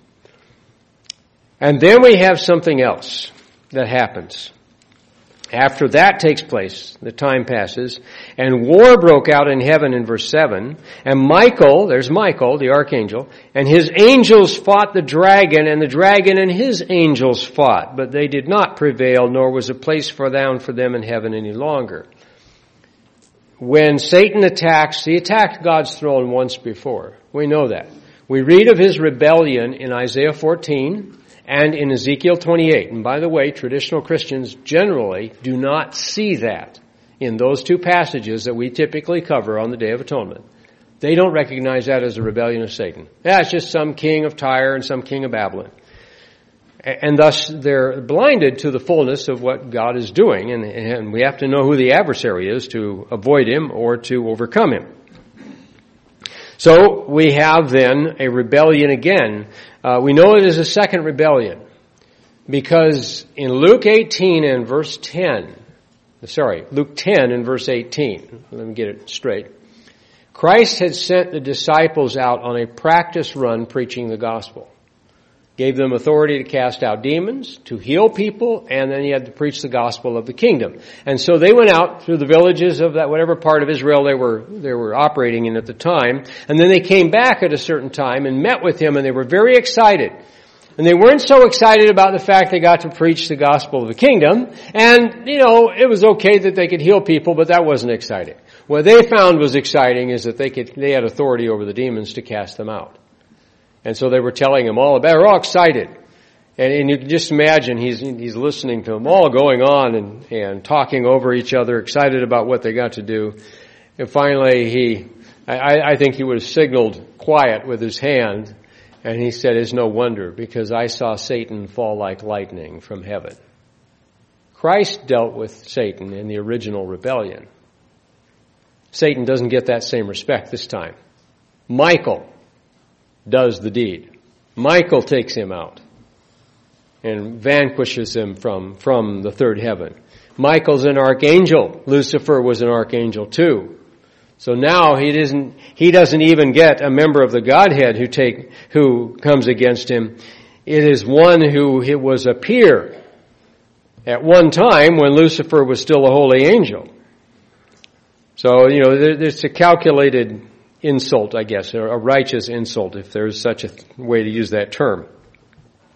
And then we have something else that happens. After that takes place, the time passes, and war broke out in heaven in verse 7, and Michael, there's Michael, the archangel, and his angels fought the dragon and his angels fought, but they did not prevail, nor was a place found for them in heaven any longer. When Satan attacks, he attacked God's throne once before. We know that. We read of his rebellion in Isaiah 14, and in Ezekiel 28. And by the way, traditional Christians generally do not see that in those two passages that we typically cover on the Day of Atonement. They don't recognize that as a rebellion of Satan. It's just some king of Tyre and some king of Babylon. And thus they're blinded to the fullness of what God is doing. And we have to know who the adversary is to avoid him or to overcome him. So we have then a rebellion again. We know it is a second rebellion because in Luke 10 and verse 18, let me get it straight. Christ had sent the disciples out on a practice run preaching the gospel. Gave them authority to cast out demons, to heal people, and then he had to preach the gospel of the kingdom. And so they went out through the villages of that whatever part of Israel they were operating in at the time, and then they came back at a certain time and met with him, and they were very excited. And they weren't so excited about the fact they got to preach the gospel of the kingdom, and it was okay that they could heal people, but that wasn't exciting. What they found was exciting is that they had authority over the demons to cast them out. And so they were telling him all about it. They're all excited. And you can just imagine he's listening to them all going on and talking over each other, excited about what they got to do. And finally I think he would have signaled quiet with his hand, and he said, "It's no wonder, because I saw Satan fall like lightning from heaven." Christ dealt with Satan in the original rebellion. Satan doesn't get that same respect this time. Michael does the deed. Michael takes him out and vanquishes him from the third heaven. Michael's an archangel. Lucifer was an archangel too. So now he doesn't even get a member of the Godhead who comes against him. It is one who was a peer at one time when Lucifer was still a holy angel. So, there's a calculated insult, I guess, or a righteous insult, if there's such a way to use that term.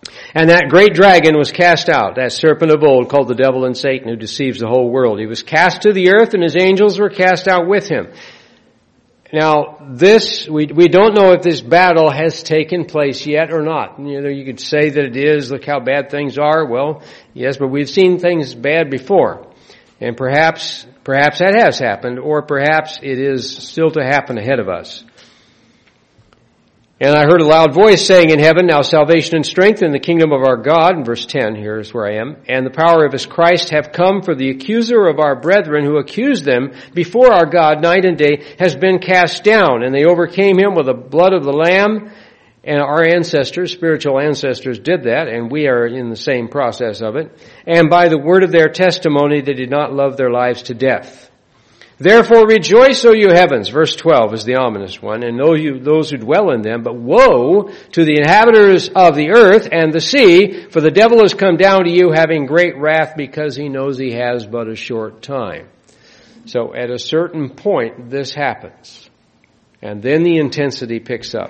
And that great dragon was cast out, that serpent of old called the devil and Satan, who deceives the whole world. He was cast to the earth, and his angels were cast out with him. Now, this, we don't know if this battle has taken place yet or not. You could say that it is, look how bad things are. Well, yes, but we've seen things bad before. And perhaps that has happened, or perhaps it is still to happen ahead of us. And I heard a loud voice saying in heaven, now salvation and strength in the kingdom of our God, in verse 10, here's where I am, and the power of his Christ have come, for the accuser of our brethren who accused them before our God night and day has been cast down, and they overcame him with the blood of the Lamb. And our ancestors, spiritual ancestors, did that, and we are in the same process of it. And by the word of their testimony, they did not love their lives to death. Therefore rejoice, O you heavens. Verse 12 is the ominous one. And know you those who dwell in them. But woe to the inhabitants of the earth and the sea, for the devil has come down to you having great wrath, because he knows he has but a short time. So at a certain point, this happens. And then the intensity picks up.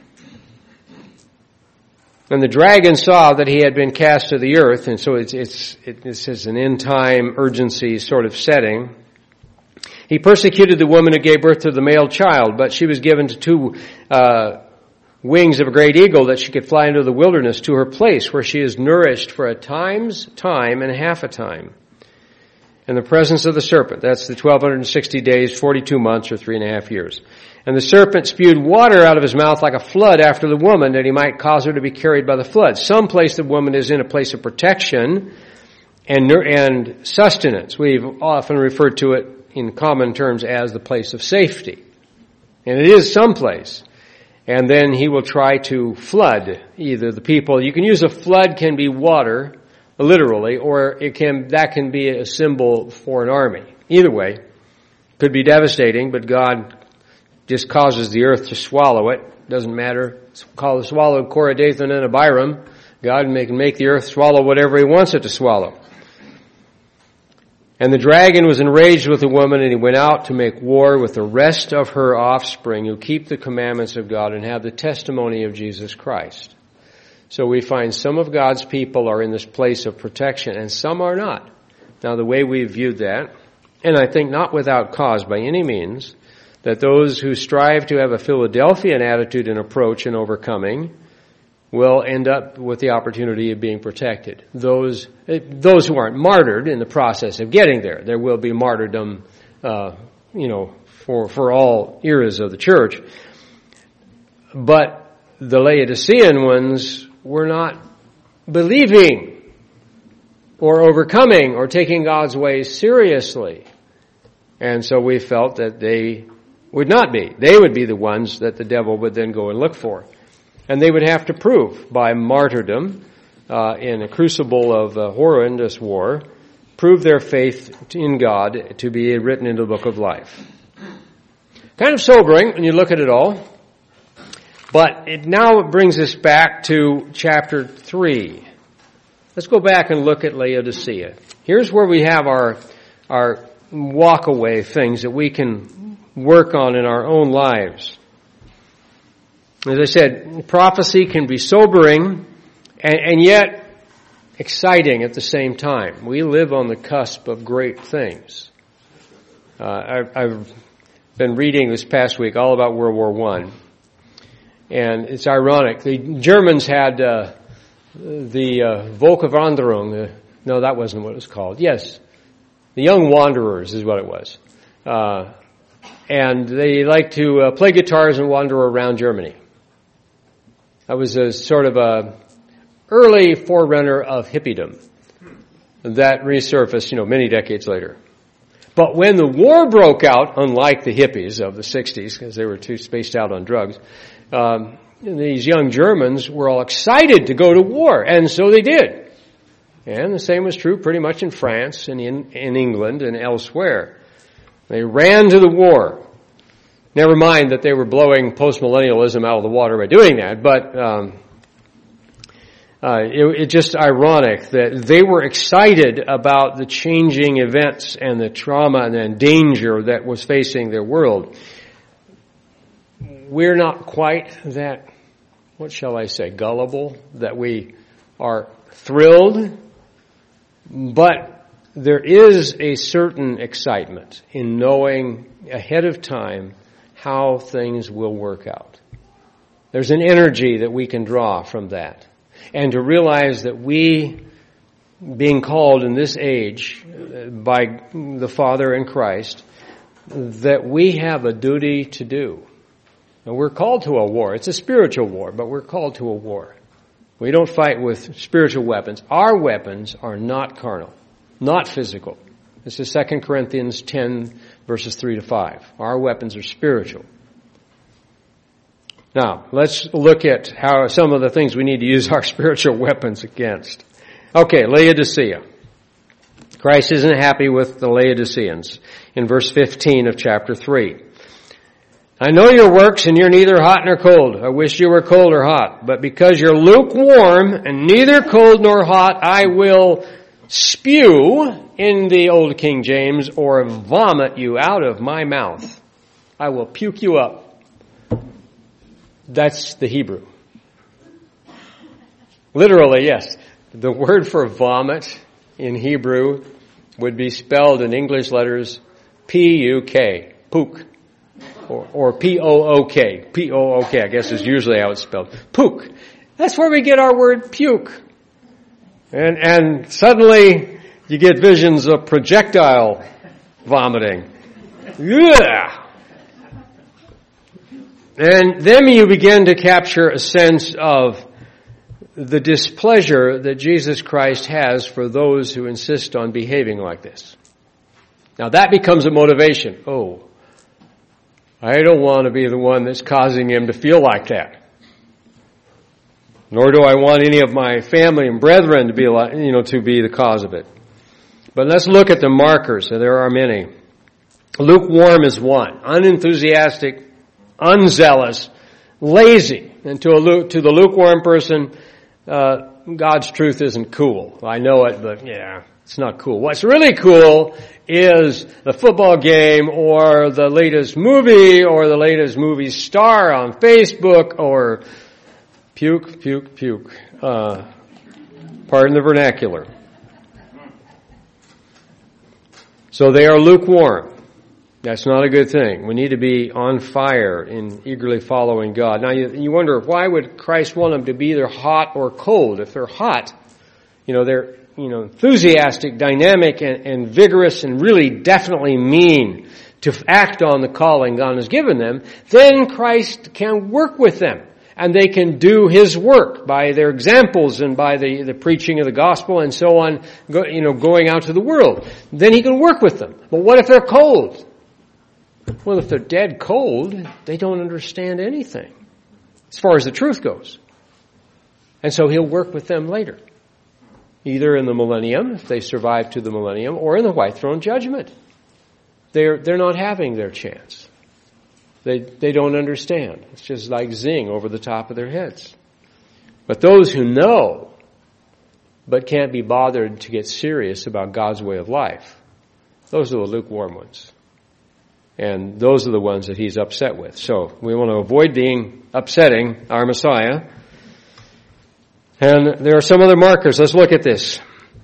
And the dragon saw that he had been cast to the earth, and so this is an end-time urgency sort of setting. He persecuted the woman who gave birth to the male child, but she was given to two wings of a great eagle, that she could fly into the wilderness to her place, where she is nourished for a time's time and half a time. In the presence of the serpent, that's the 1260 days, 42 months, or 3.5 years. And the serpent spewed water out of his mouth like a flood after the woman, that he might cause her to be carried by the flood. Some place the woman is in a place of protection and sustenance. We've often referred to it in common terms as the place of safety. And it is someplace. And then he will try to flood either the people. You can use a flood, can be water, literally, or that can be a symbol for an army. Either way, could be devastating, but God just causes the earth to swallow it. Doesn't matter. Swallow Korah, Dathan, and Abiram. God can make the earth swallow whatever he wants it to swallow. And the dragon was enraged with the woman, and he went out to make war with the rest of her offspring who keep the commandments of God and have the testimony of Jesus Christ. So we find some of God's people are in this place of protection, and some are not. Now, the way we viewed that, and I think not without cause by any means, that those who strive to have a Philadelphian attitude and approach in overcoming will end up with the opportunity of being protected. Those who aren't martyred in the process of getting there. There will be martyrdom, for all eras of the church. But the Laodicean ones were not believing or overcoming or taking God's ways seriously. And so we felt that they would not be. They would be the ones that the devil would then go and look for. And they would have to prove by martyrdom in a crucible of horrendous war, prove their faith in God to be written into the book of life. Kind of sobering when you look at it all. But it now brings us back to chapter 3. Let's go back and look at Laodicea. Here's where we have our walk-away things that we can work on in our own lives. As I said, prophecy can be sobering and yet exciting at the same time. We live on the cusp of great things. I've been reading this past week all about World War I. And it's ironic. The Germans had the Volkswanderung. No, that wasn't what it was called. Yes, the Young Wanderers is what it was. And they liked to play guitars and wander around Germany. That was a sort of a early forerunner of hippiedom that resurfaced, many decades later. But when the war broke out, unlike the hippies of the 60s, because they were too spaced out on drugs, these young Germans were all excited to go to war, and so they did. And the same was true pretty much in France and in England and elsewhere. They ran to the war. Never mind that they were blowing postmillennialism out of the water by doing that, but it's just ironic that they were excited about the changing events and the trauma and danger that was facing their world. We're not quite that, what shall I say, gullible, that we are thrilled, but there is a certain excitement in knowing ahead of time how things will work out. There's an energy that we can draw from that. And to realize that we, being called in this age by the Father in Christ, that we have a duty to do. And we're called to a war. It's a spiritual war, but we're called to a war. We don't fight with spiritual weapons. Our weapons are not carnal, not physical. This is 2 Corinthians 10, verses 3 to 5. Our weapons are spiritual. Now, let's look at how some of the things we need to use our spiritual weapons against. Okay, Laodicea. Christ isn't happy with the Laodiceans in verse 15 of chapter 3. I know your works, and you're neither hot nor cold. I wish you were cold or hot. But because you're lukewarm and neither cold nor hot, I will spew, in the Old King James, or vomit you out of my mouth. I will puke you up. That's the Hebrew. Literally, yes. The word for vomit in Hebrew would be spelled in English letters P-U-K, pook, or P-O-O-K. P-O-O-K, I guess is usually how it's spelled. Pook. That's where we get our word puke. And suddenly you get visions of projectile vomiting. Yeah. And then you begin to capture a sense of the displeasure that Jesus Christ has for those who insist on behaving like this. Now that becomes a motivation. Oh, I don't want to be the one that's causing him to feel like that. Nor do I want any of my family and brethren to be like, to be the cause of it. But let's look at the markers. There are many. Lukewarm is one. Unenthusiastic, unzealous, lazy. And to the lukewarm person, God's truth isn't cool. I know it, but yeah, it's not cool. What's really cool is the football game or the latest movie or the latest movie star on Facebook or puke, puke, puke. Pardon the vernacular. So they are lukewarm. That's not a good thing. We need to be on fire in eagerly following God. Now you wonder, why would Christ want them to be either hot or cold? If they're hot, they're enthusiastic, dynamic, and vigorous, and really definitely mean to act on the calling God has given them, then Christ can work with them. And they can do His work by their examples and by the preaching of the gospel and so on, going out to the world. Then He can work with them. But what if they're cold? Well, if they're dead cold, they don't understand anything as far as the truth goes. And so He'll work with them later. Either in the millennium, if they survive to the millennium, or in the white throne judgment. They're not having their chance. They don't understand. It's just like zing over the top of their heads. But those who know, but can't be bothered to get serious about God's way of life, those are the lukewarm ones. And those are the ones that He's upset with. So we want to avoid being upsetting our Messiah. And there are some other markers. Let's look at this.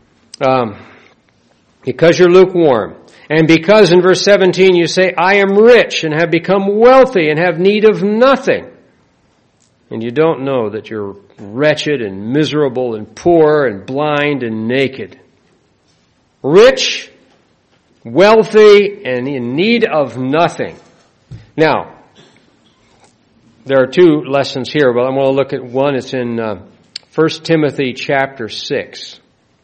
Because you're lukewarm. And because in verse 17 you say, I am rich and have become wealthy and have need of nothing. And you don't know that you're wretched and miserable and poor and blind and naked. Rich, wealthy, and in need of nothing. Now, there are two lessons here, but I'm going to look at one. It's in 1 Timothy chapter 6.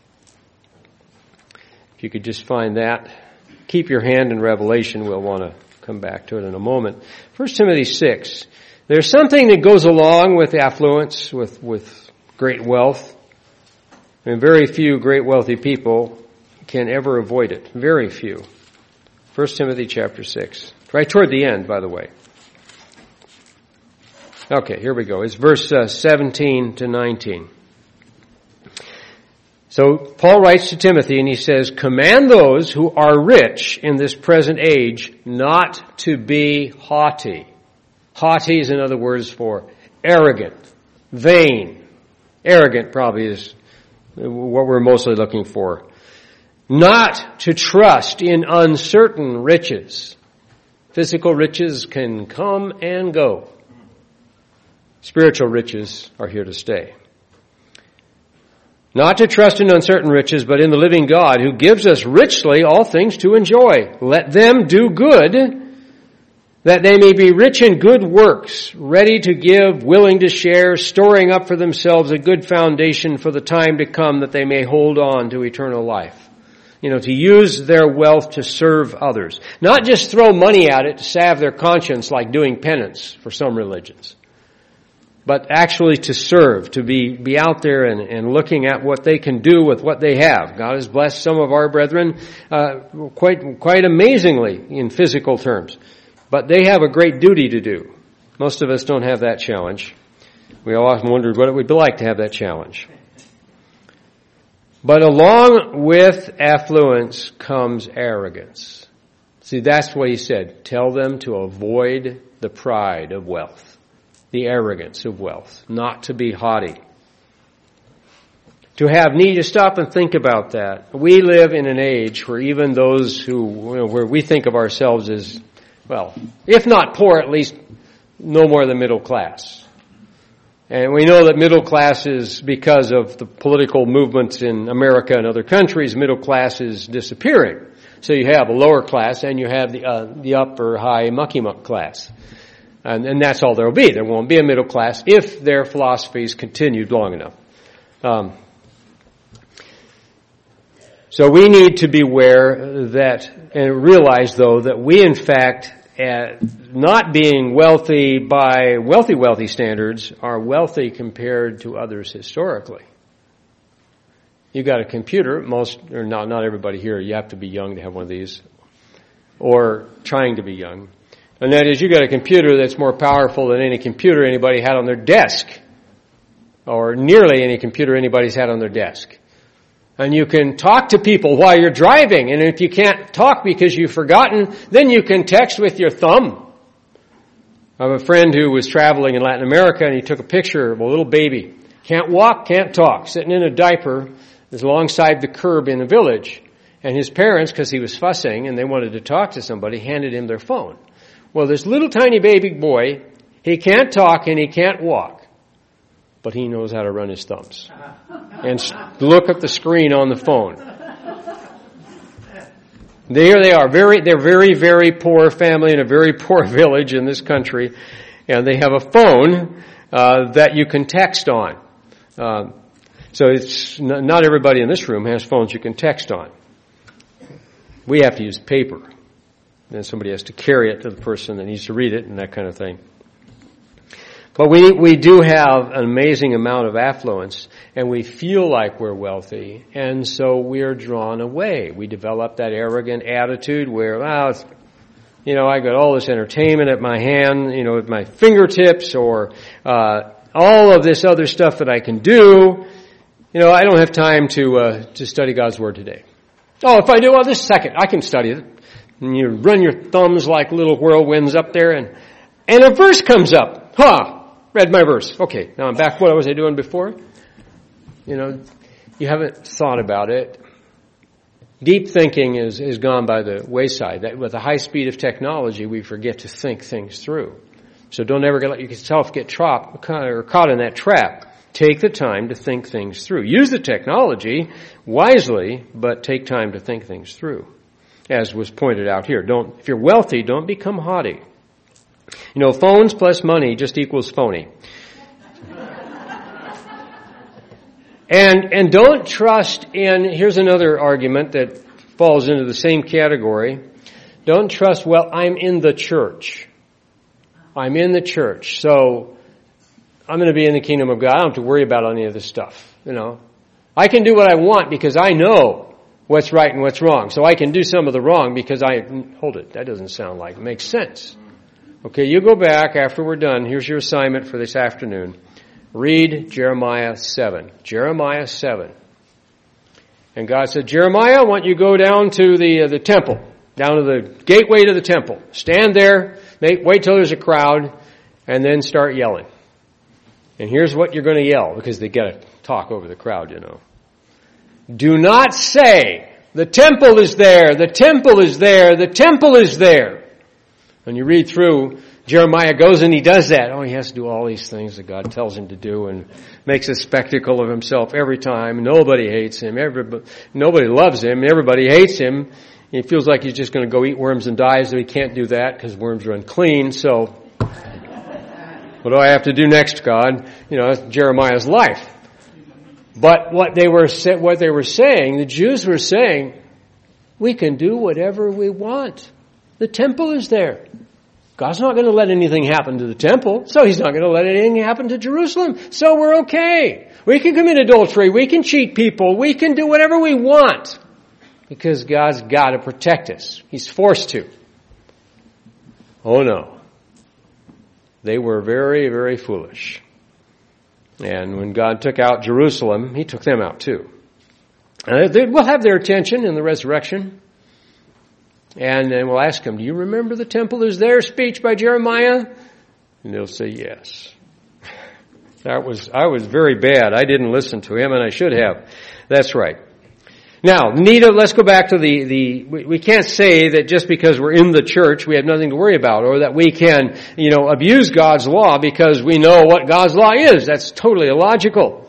If you could just find that. Keep your hand in Revelation. We'll want to come back to it in a moment. 1 Timothy 6. There's something that goes along with affluence, with great wealth. And very few great wealthy people can ever avoid it. Very few. 1 Timothy chapter 6. Right toward the end, by the way. Okay, here we go. It's verse 17 to 19. So Paul writes to Timothy and he says, command those who are rich in this present age not to be haughty. Haughty is another word for arrogant, vain, Arrogant probably is what we're mostly looking for. Not to trust in uncertain riches. Physical riches can come and go. Spiritual riches are here to stay. Not to trust in uncertain riches, but in the living God who gives us richly all things to enjoy. Let them do good, that they may be rich in good works, ready to give, willing to share, storing up for themselves a good foundation for the time to come, that they may hold on to eternal life. To use their wealth to serve others. Not just throw money at it to salve their conscience like doing penance for some religions. But actually to serve, to be out there and looking at what they can do with what they have. God has blessed some of our brethren quite amazingly in physical terms. But they have a great duty to do. Most of us don't have that challenge. We all often wondered what it would be like to have that challenge. But along with affluence comes arrogance. See, that's what he said. Tell them to avoid the pride of wealth, the arrogance of wealth, not to be haughty. To have need to stop and think about that. We live in an age where even those where we think of ourselves as, well, if not poor, at least no more than middle class. And we know that middle class is, because of the political movements in America and other countries, middle class is disappearing. So you have a lower class and you have the upper high mucky-muck class. And that's all there will be. There won't be a middle class if their philosophies continued long enough. So we need to beware that, and realize though, that we in fact, not being wealthy by wealthy standards, are wealthy compared to others historically. You got a computer, not everybody here, you have to be young to have one of these, or trying to be young. And that is, you got a computer that's more powerful than any computer anybody had on their desk, or nearly any computer anybody's had on their desk. And you can talk to people while you're driving. And if you can't talk because you've forgotten, then you can text with your thumb. I have a friend who was traveling in Latin America, and he took a picture of a little baby. Can't walk, can't talk, sitting in a diaper alongside the curb in a village. And his parents, because he was fussing and they wanted to talk to somebody, handed him their phone. Well, this little tiny baby boy, he can't talk and he can't walk, but he knows how to run his thumbs and look at the screen on the phone. There they are. They're very, very poor family in a very poor village in this country, and they have a phone that you can text on. So it's not everybody in this room has phones you can text on. We have to use paper. Then somebody has to carry it to the person that needs to read it and that kind of thing. But we do have an amazing amount of affluence, and we feel like we're wealthy, and so we're drawn away. We develop that arrogant attitude where, I got all this entertainment at my hand, at my fingertips, or all of this other stuff that I can do. I don't have time to study God's Word today. Oh, if I do, this second, I can study it. And you run your thumbs like little whirlwinds up there, and a verse comes up. Read my verse. Okay, now I'm back. What was I doing before? You haven't thought about it. Deep thinking is gone by the wayside. That with the high speed of technology, we forget to think things through. So don't ever let yourself get caught in that trap. Take the time to think things through. Use the technology wisely, but take time to think things through. As was pointed out here. If you're wealthy, don't become haughty. Phones plus money just equals phony. And don't trust in, here's another argument that falls into the same category. Don't trust, I'm in the church. I'm in the church, so I'm going to be in the kingdom of God. I don't have to worry about any of this stuff, I can do what I want because I know what's right and what's wrong. So I can do some of the wrong because that doesn't sound like it makes sense. Okay, you go back after we're done. Here's your assignment for this afternoon. Read Jeremiah 7. Jeremiah 7. And God said, Jeremiah, I want you to go down to the temple, down to the gateway to the temple. Stand there, wait till there's a crowd, and then start yelling. And here's what you're going to yell, because they got to talk over the crowd, you know. Do not say, the temple is there, the temple is there, the temple is there. And you read through, Jeremiah goes and he does that. Oh, he has to do all these things that God tells him to do and makes a spectacle of himself every time. Nobody hates him. Nobody loves him. Everybody hates him. He feels like he's just going to go eat worms and die, so he can't do that because worms are unclean. So what do I have to do next, God? You know, that's Jeremiah's life. But what they were saying, the Jews were saying, we can do whatever we want. The temple is there. God's not going to let anything happen to the temple, so He's not going to let anything happen to Jerusalem. So we're okay. We can commit adultery. We can cheat people. We can do whatever we want because God's got to protect us. He's forced to. Oh no. They were very, very foolish. And when God took out Jerusalem, He took them out too. And they will have their attention in the resurrection. And then we'll ask them, do you remember the temple is there speech by Jeremiah? And they'll say yes. I was very bad. I didn't listen to him and I should have. That's right. Now, let's go back to we can't say that just because we're in the church we have nothing to worry about, or that we can, abuse God's law because we know what God's law is. That's totally illogical.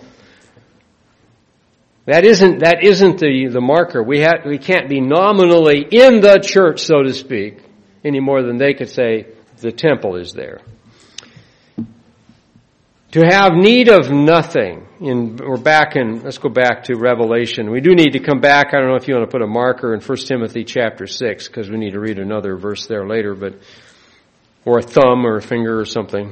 That isn't the marker. We can't be nominally in the church, so to speak, any more than they could say the temple is there. To have need of nothing. Let's go back to Revelation. We do need to come back. I don't know if you want to put a marker in 1 Timothy chapter 6, because we need to read another verse there later, or a thumb or a finger or something.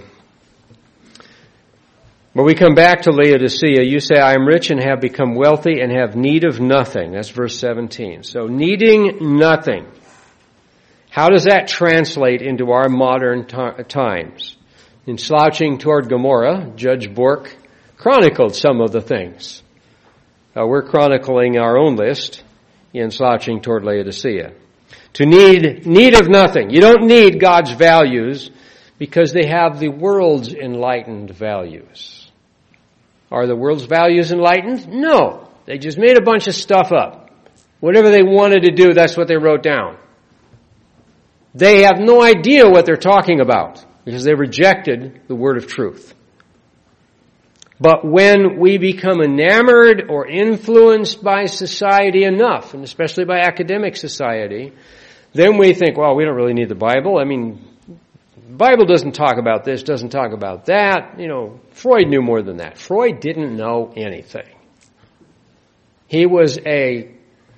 But we come back to Laodicea. You say, I am rich and have become wealthy and have need of nothing. That's verse 17. So needing nothing. How does that translate into our modern times? In Slouching Toward Gomorrah, Judge Bork chronicled some of the things. We're chronicling our own list in Slouching Toward Laodicea. To need of nothing. You don't need God's values because they have the world's enlightened values. Are the world's values enlightened? No. They just made a bunch of stuff up. Whatever they wanted to do, that's what they wrote down. They have no idea what they're talking about because they rejected the word of truth. But when we become enamored or influenced by society enough, and especially by academic society, then we think, well, we don't really need the Bible. I mean, the Bible doesn't talk about this, doesn't talk about that. Freud knew more than that. Freud didn't know anything. He was a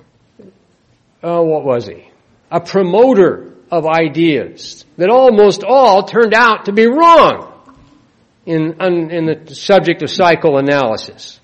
promoter of ideas that almost all turned out to be wrong in the subject of psychoanalysis.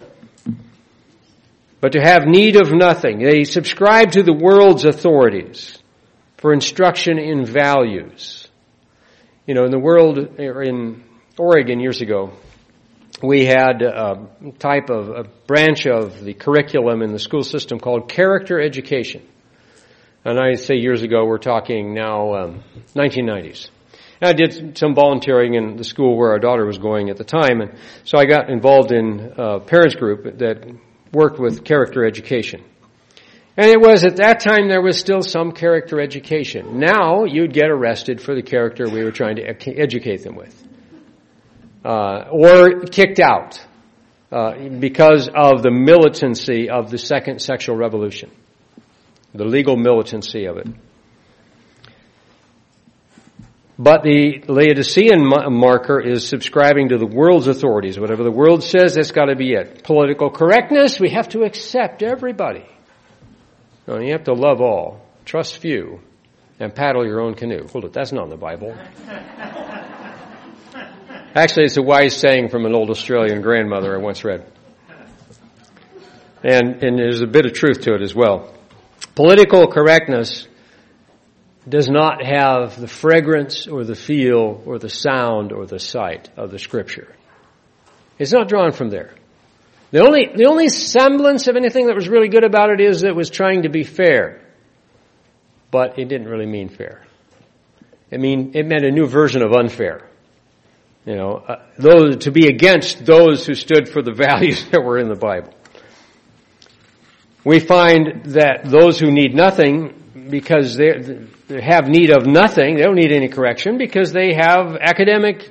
But to have need of nothing. They subscribe to the world's authorities for instruction in values. In the world, in Oregon years ago, we had a branch of the curriculum in the school system called character education. And I say years ago, we're talking now 1990s. And I did some volunteering in the school where our daughter was going at the time, and so I got involved in a parents group that worked with character education. And it was at that time there was still some character education. Now you'd get arrested for the character we were trying to educate them with. Or kicked out because of the militancy of the second sexual revolution. The legal militancy of it. But the Laodicean marker is subscribing to the world's authorities. Whatever the world says, that's got to be it. Political correctness, we have to accept everybody. No, you have to love all, trust few, and paddle your own canoe. Hold it, that's not in the Bible. Actually, it's a wise saying from an old Australian grandmother I once read. And there's a bit of truth to it as well. Political correctness does not have the fragrance or the feel or the sound or the sight of the Scripture. It's not drawn from there. The only semblance of anything that was really good about it is that it was trying to be fair. But it didn't really mean fair. It meant a new version of unfair. to be against those who stood for the values that were in the Bible. We find that those who need nothing, because they have need of nothing, they don't need any correction, because they have academic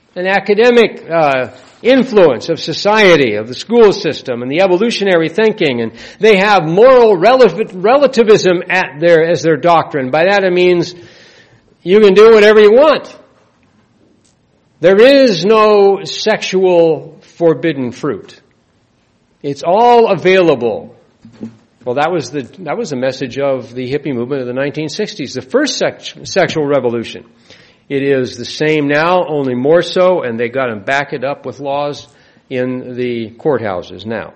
influence of society, of the school system, and the evolutionary thinking, and they have moral relativism as their doctrine. By that it means you can do whatever you want. There is no sexual forbidden fruit. It's all available. Well, that was the message of the hippie movement of the 1960s, the first sexual revolution. It is the same now, only more so, and they got to back it up with laws in the courthouses now.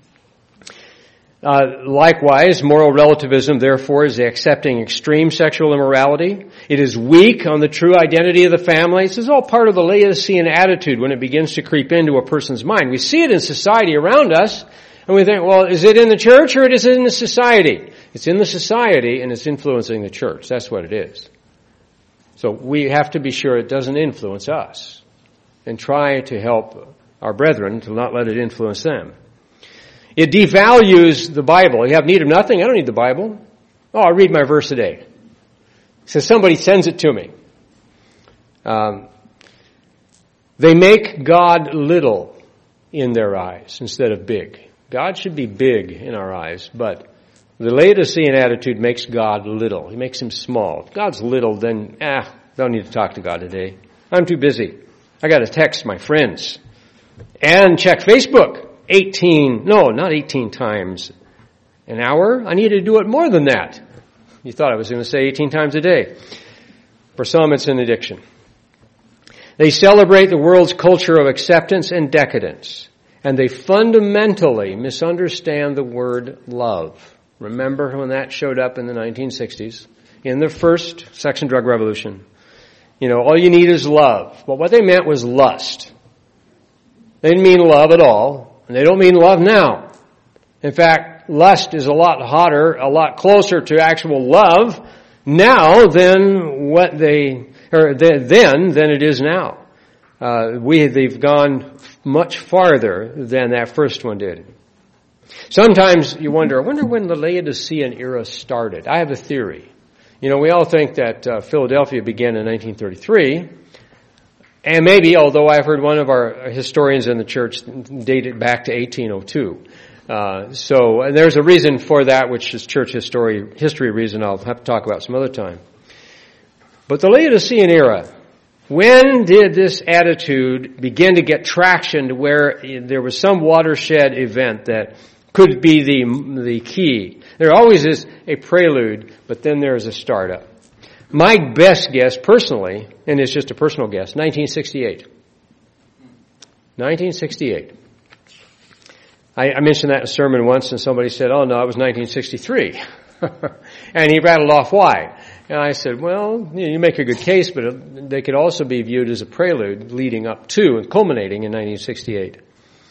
Likewise, moral relativism, therefore, is accepting extreme sexual immorality. It is weak on the true identity of the family. This is all part of the Laodicean attitude when it begins to creep into a person's mind. We see it in society around us, and we think, well, is it in the church or is it in the society? It's in the society, and it's influencing the church. That's what it is. So we have to be sure it doesn't influence us, and try to help our brethren to not let it influence them. It devalues the Bible. You have need of nothing? I don't need the Bible. Oh, I'll read my verse a day. So somebody sends it to me. They make God little in their eyes instead of big. God should be big in our eyes, but the Laodicean attitude makes God little. He makes him small. If God's little, then, don't need to talk to God today. I'm too busy. I got to text my friends and check Facebook. not 18 times an hour. I need to do it more than that. You thought I was going to say 18 times a day. For some, it's an addiction. They celebrate the world's culture of acceptance and decadence, and they fundamentally misunderstand the word love. Remember when that showed up in the 1960s, in the first sex and drug revolution? All you need is love. But what they meant was lust. They didn't mean love at all, and they don't mean love now. In fact, lust is a lot hotter, a lot closer to actual love now than than it is now. They've gone much farther than that first one did. Sometimes you wonder, I wonder when the Laodicean era started. I have a theory. We all think that Philadelphia began in 1933, and maybe, although I've heard one of our historians in the church date it back to 1802. And there's a reason for that, which is church history reason I'll have to talk about some other time. But the Laodicean era, when did this attitude begin to get traction to where there was some watershed event that could be the key? There always is a prelude, but then there's a startup. My best guess, personally, and it's just a personal guess, 1968. 1968. I mentioned that in a sermon once, and somebody said, oh, no, it was 1963. And he rattled off why. And I said, well, you make a good case, but they could also be viewed as a prelude leading up to and culminating in 1968.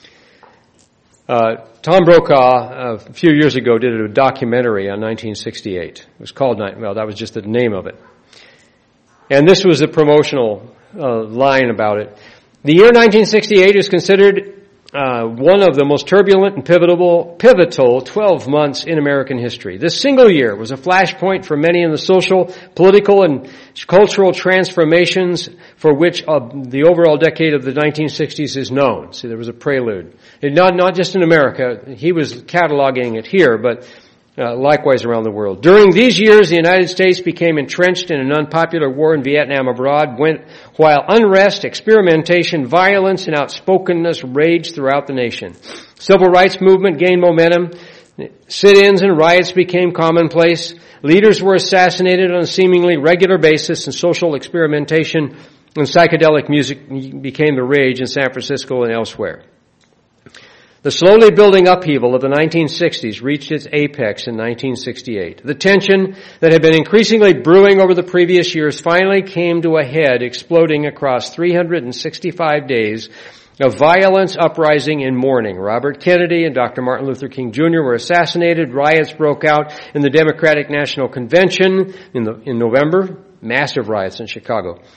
Tom Brokaw, a few years ago, did a documentary on 1968. It was called, that was just the name of it. And this was a promotional line about it. The year 1968 is considered one of the most turbulent and pivotal 12 months in American history. This single year was a flashpoint for many in the social, political, and cultural transformations for which the overall decade of the 1960s is known. See, there was a prelude. Not just in America. He was cataloging it here, but likewise around the world. During these years, the United States became entrenched in an unpopular war in Vietnam abroad, while unrest, experimentation, violence, and outspokenness raged throughout the nation. Civil rights movement gained momentum. Sit-ins and riots became commonplace. Leaders were assassinated on a seemingly regular basis, and social experimentation and psychedelic music became the rage in San Francisco and elsewhere. The slowly building upheaval of the 1960s reached its apex in 1968. The tension that had been increasingly brewing over the previous years finally came to a head, exploding across 365 days of violence, uprising, and mourning. Robert Kennedy and Dr. Martin Luther King Jr. were assassinated. Riots broke out in the Democratic National Convention in November. Massive riots in Chicago.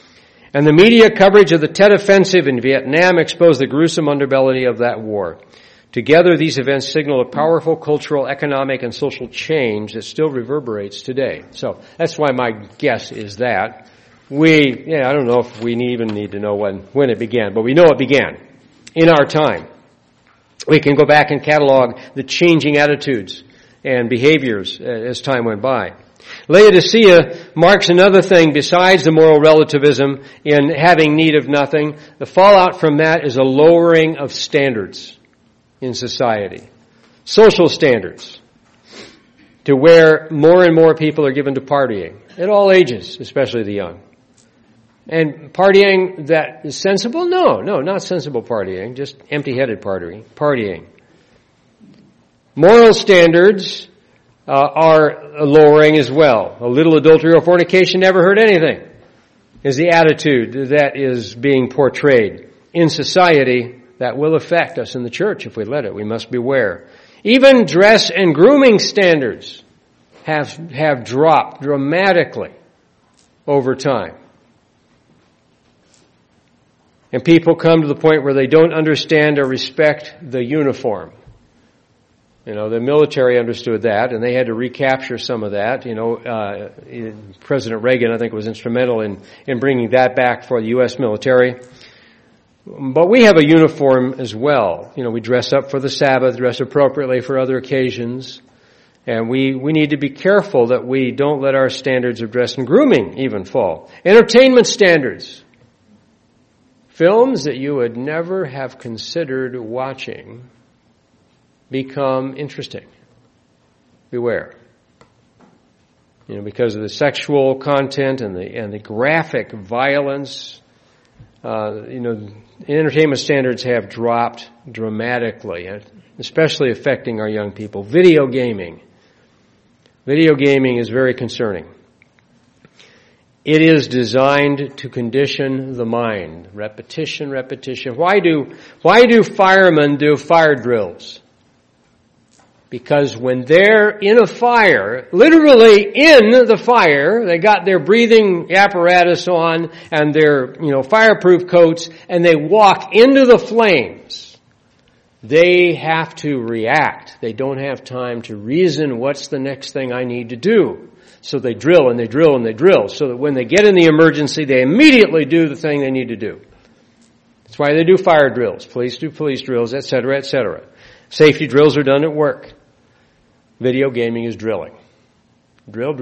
And the media coverage of the Tet Offensive in Vietnam exposed the gruesome underbelly of that war. Together, these events signal a powerful cultural, economic, and social change that still reverberates today. So that's why my guess is that I don't know if we even need to know when it began, but we know it began in our time. We can go back and catalog the changing attitudes and behaviors as time went by. Laodicea marks another thing besides the moral relativism in having need of nothing. The fallout from that is a lowering of standards in society. Social standards. To where more and more people are given to partying. At all ages, especially the young. And partying that is sensible? No, not sensible partying. Just empty-headed partying. Moral standards are lowering as well. A little adultery or fornication never hurt anything, is the attitude that is being portrayed in society that will affect us in the church if we let it. We must beware. Even dress and grooming standards have dropped dramatically over time. And people come to the point where they don't understand or respect the uniform. The military understood that, and they had to recapture some of that. President Reagan, I think, was instrumental in bringing that back for the U.S. military. But we have a uniform as well. We dress up for the Sabbath, dress appropriately for other occasions. And we need to be careful that we don't let our standards of dress and grooming even fall. Entertainment standards. Films that you would never have considered watching become interesting. Beware. Because of the sexual content and the graphic violence, entertainment standards have dropped dramatically, especially affecting our young people. Video gaming. Video gaming is very concerning. It is designed to condition the mind. Repetition. Why do firemen do fire drills? Because when they're in a fire, literally in the fire, they got their breathing apparatus on and their, fireproof coats, and they walk into the flames. They have to react. They don't have time to reason, what's the next thing I need to do? So they drill and they drill and they drill, so that when they get in the emergency, they immediately do the thing they need to do. That's why they do fire drills. Police do police drills, etc., etc. Safety drills are done at work. Video gaming is drilling. Drill.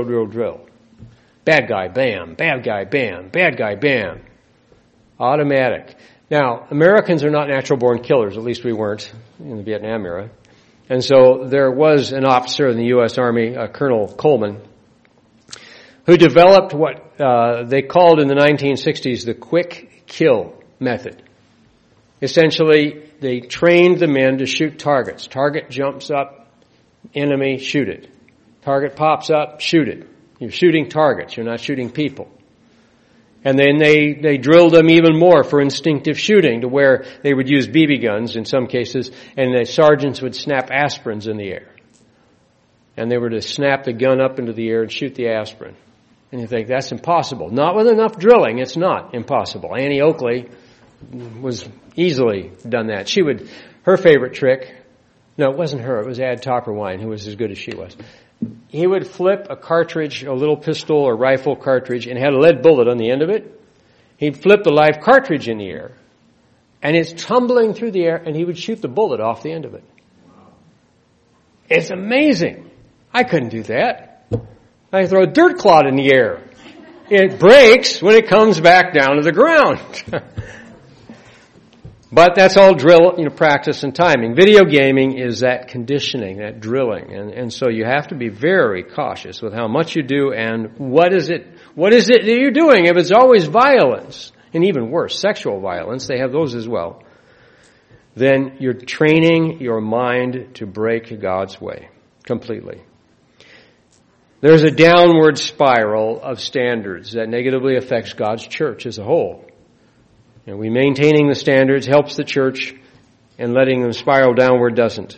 Bad guy, bam. Bad guy, bam. Bad guy, bam. Automatic. Now, Americans are not natural-born killers. At least we weren't in the Vietnam era. And so there was an officer in the U.S. Army, Colonel Coleman, who developed what they called in the 1960s the quick kill method. Essentially, they trained the men to shoot targets. Target jumps up, enemy, shoot it. Target pops up, shoot it. You're shooting targets. You're not shooting people. And then they drilled them even more for instinctive shooting, to where they would use BB guns in some cases, and the sergeants would snap aspirins in the air. And they were to snap the gun up into the air and shoot the aspirin. And you think, that's impossible. Not with enough drilling, it's not impossible. Annie Oakley was easily done that. Her favorite trick, no, it wasn't her, it was Ad Topperwine, who was as good as she was. He would flip a cartridge, a little pistol or rifle cartridge, and had a lead bullet on the end of it. He'd flip the live cartridge in the air, and it's tumbling through the air, and he would shoot the bullet off the end of it. It's amazing. I couldn't do that. I throw a dirt clod in the air. It breaks when it comes back down to the ground. But that's all drill, practice and timing. Video gaming is that conditioning, that drilling. And so you have to be very cautious with how much you do and what is it that you're doing. If it's always violence, and even worse, sexual violence, they have those as well, then you're training your mind to break God's way completely. There's a downward spiral of standards that negatively affects God's church as a whole. And maintaining the standards helps the church, and letting them spiral downward doesn't.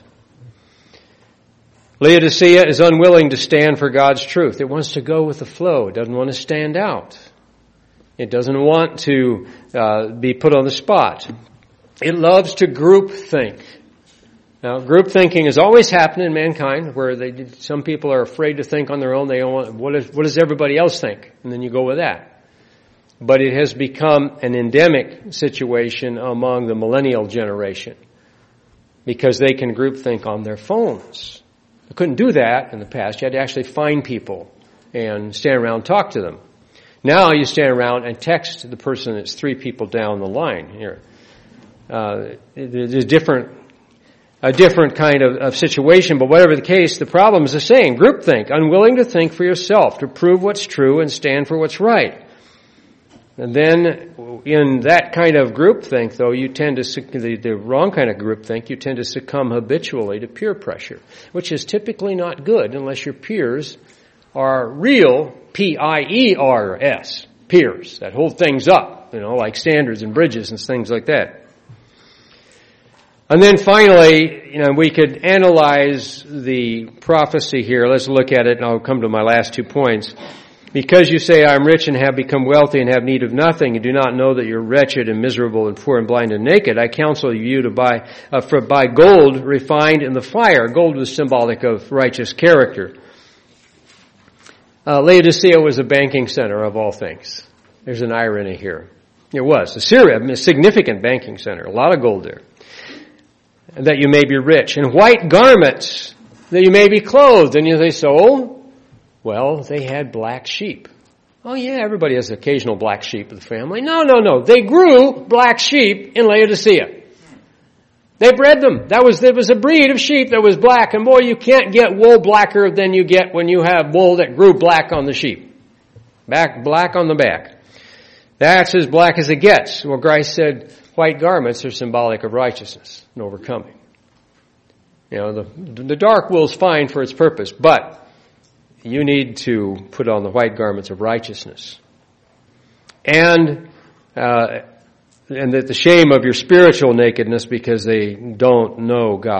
Laodicea is unwilling to stand for God's truth. It wants to go with the flow. It doesn't want to stand out. It doesn't want to be put on the spot. It loves to group think. Now, group thinking has always happened in mankind, where some people are afraid to think on their own. They don't want, what does everybody else think? And then you go with that. But it has become an endemic situation among the millennial generation because they can group think on their phones. You couldn't do that in the past. You had to actually find people and stand around and talk to them. Now you stand around and text the person that's 3 people down the line here. There's a different kind of situation, but whatever the case, the problem is the same. Groupthink, unwilling to think for yourself, to prove what's true and stand for what's right. And then in that kind of groupthink, though, you tend to, the wrong kind of groupthink, you tend to succumb habitually to peer pressure, which is typically not good unless your peers are real, P-I-E-R-S, peers, that hold things up, like standards and bridges and things like that. And then finally, we could analyze the prophecy here. Let's look at it, and I'll come to my last 2 points. Because you say, I am rich and have become wealthy and have need of nothing, and do not know that you're wretched and miserable and poor and blind and naked, I counsel you to buy gold refined in the fire. Gold was symbolic of righteous character. Laodicea was a banking center of all things. There's an irony here. It was. Assyria, a significant banking center, a lot of gold there. And that you may be rich. And white garments, that you may be clothed. And they sold. Well, they had black sheep. Oh yeah, everybody has the occasional black sheep of the family. No. They grew black sheep in Laodicea. They bred them. There was a breed of sheep that was black. And boy, you can't get wool blacker than you get when you have wool that grew black on the sheep. Black on the back. That's as black as it gets. Well, Christ said white garments are symbolic of righteousness and overcoming. The dark wool is fine for its purpose, but you need to put on the white garments of righteousness. And that the shame of your spiritual nakedness because they don't know God.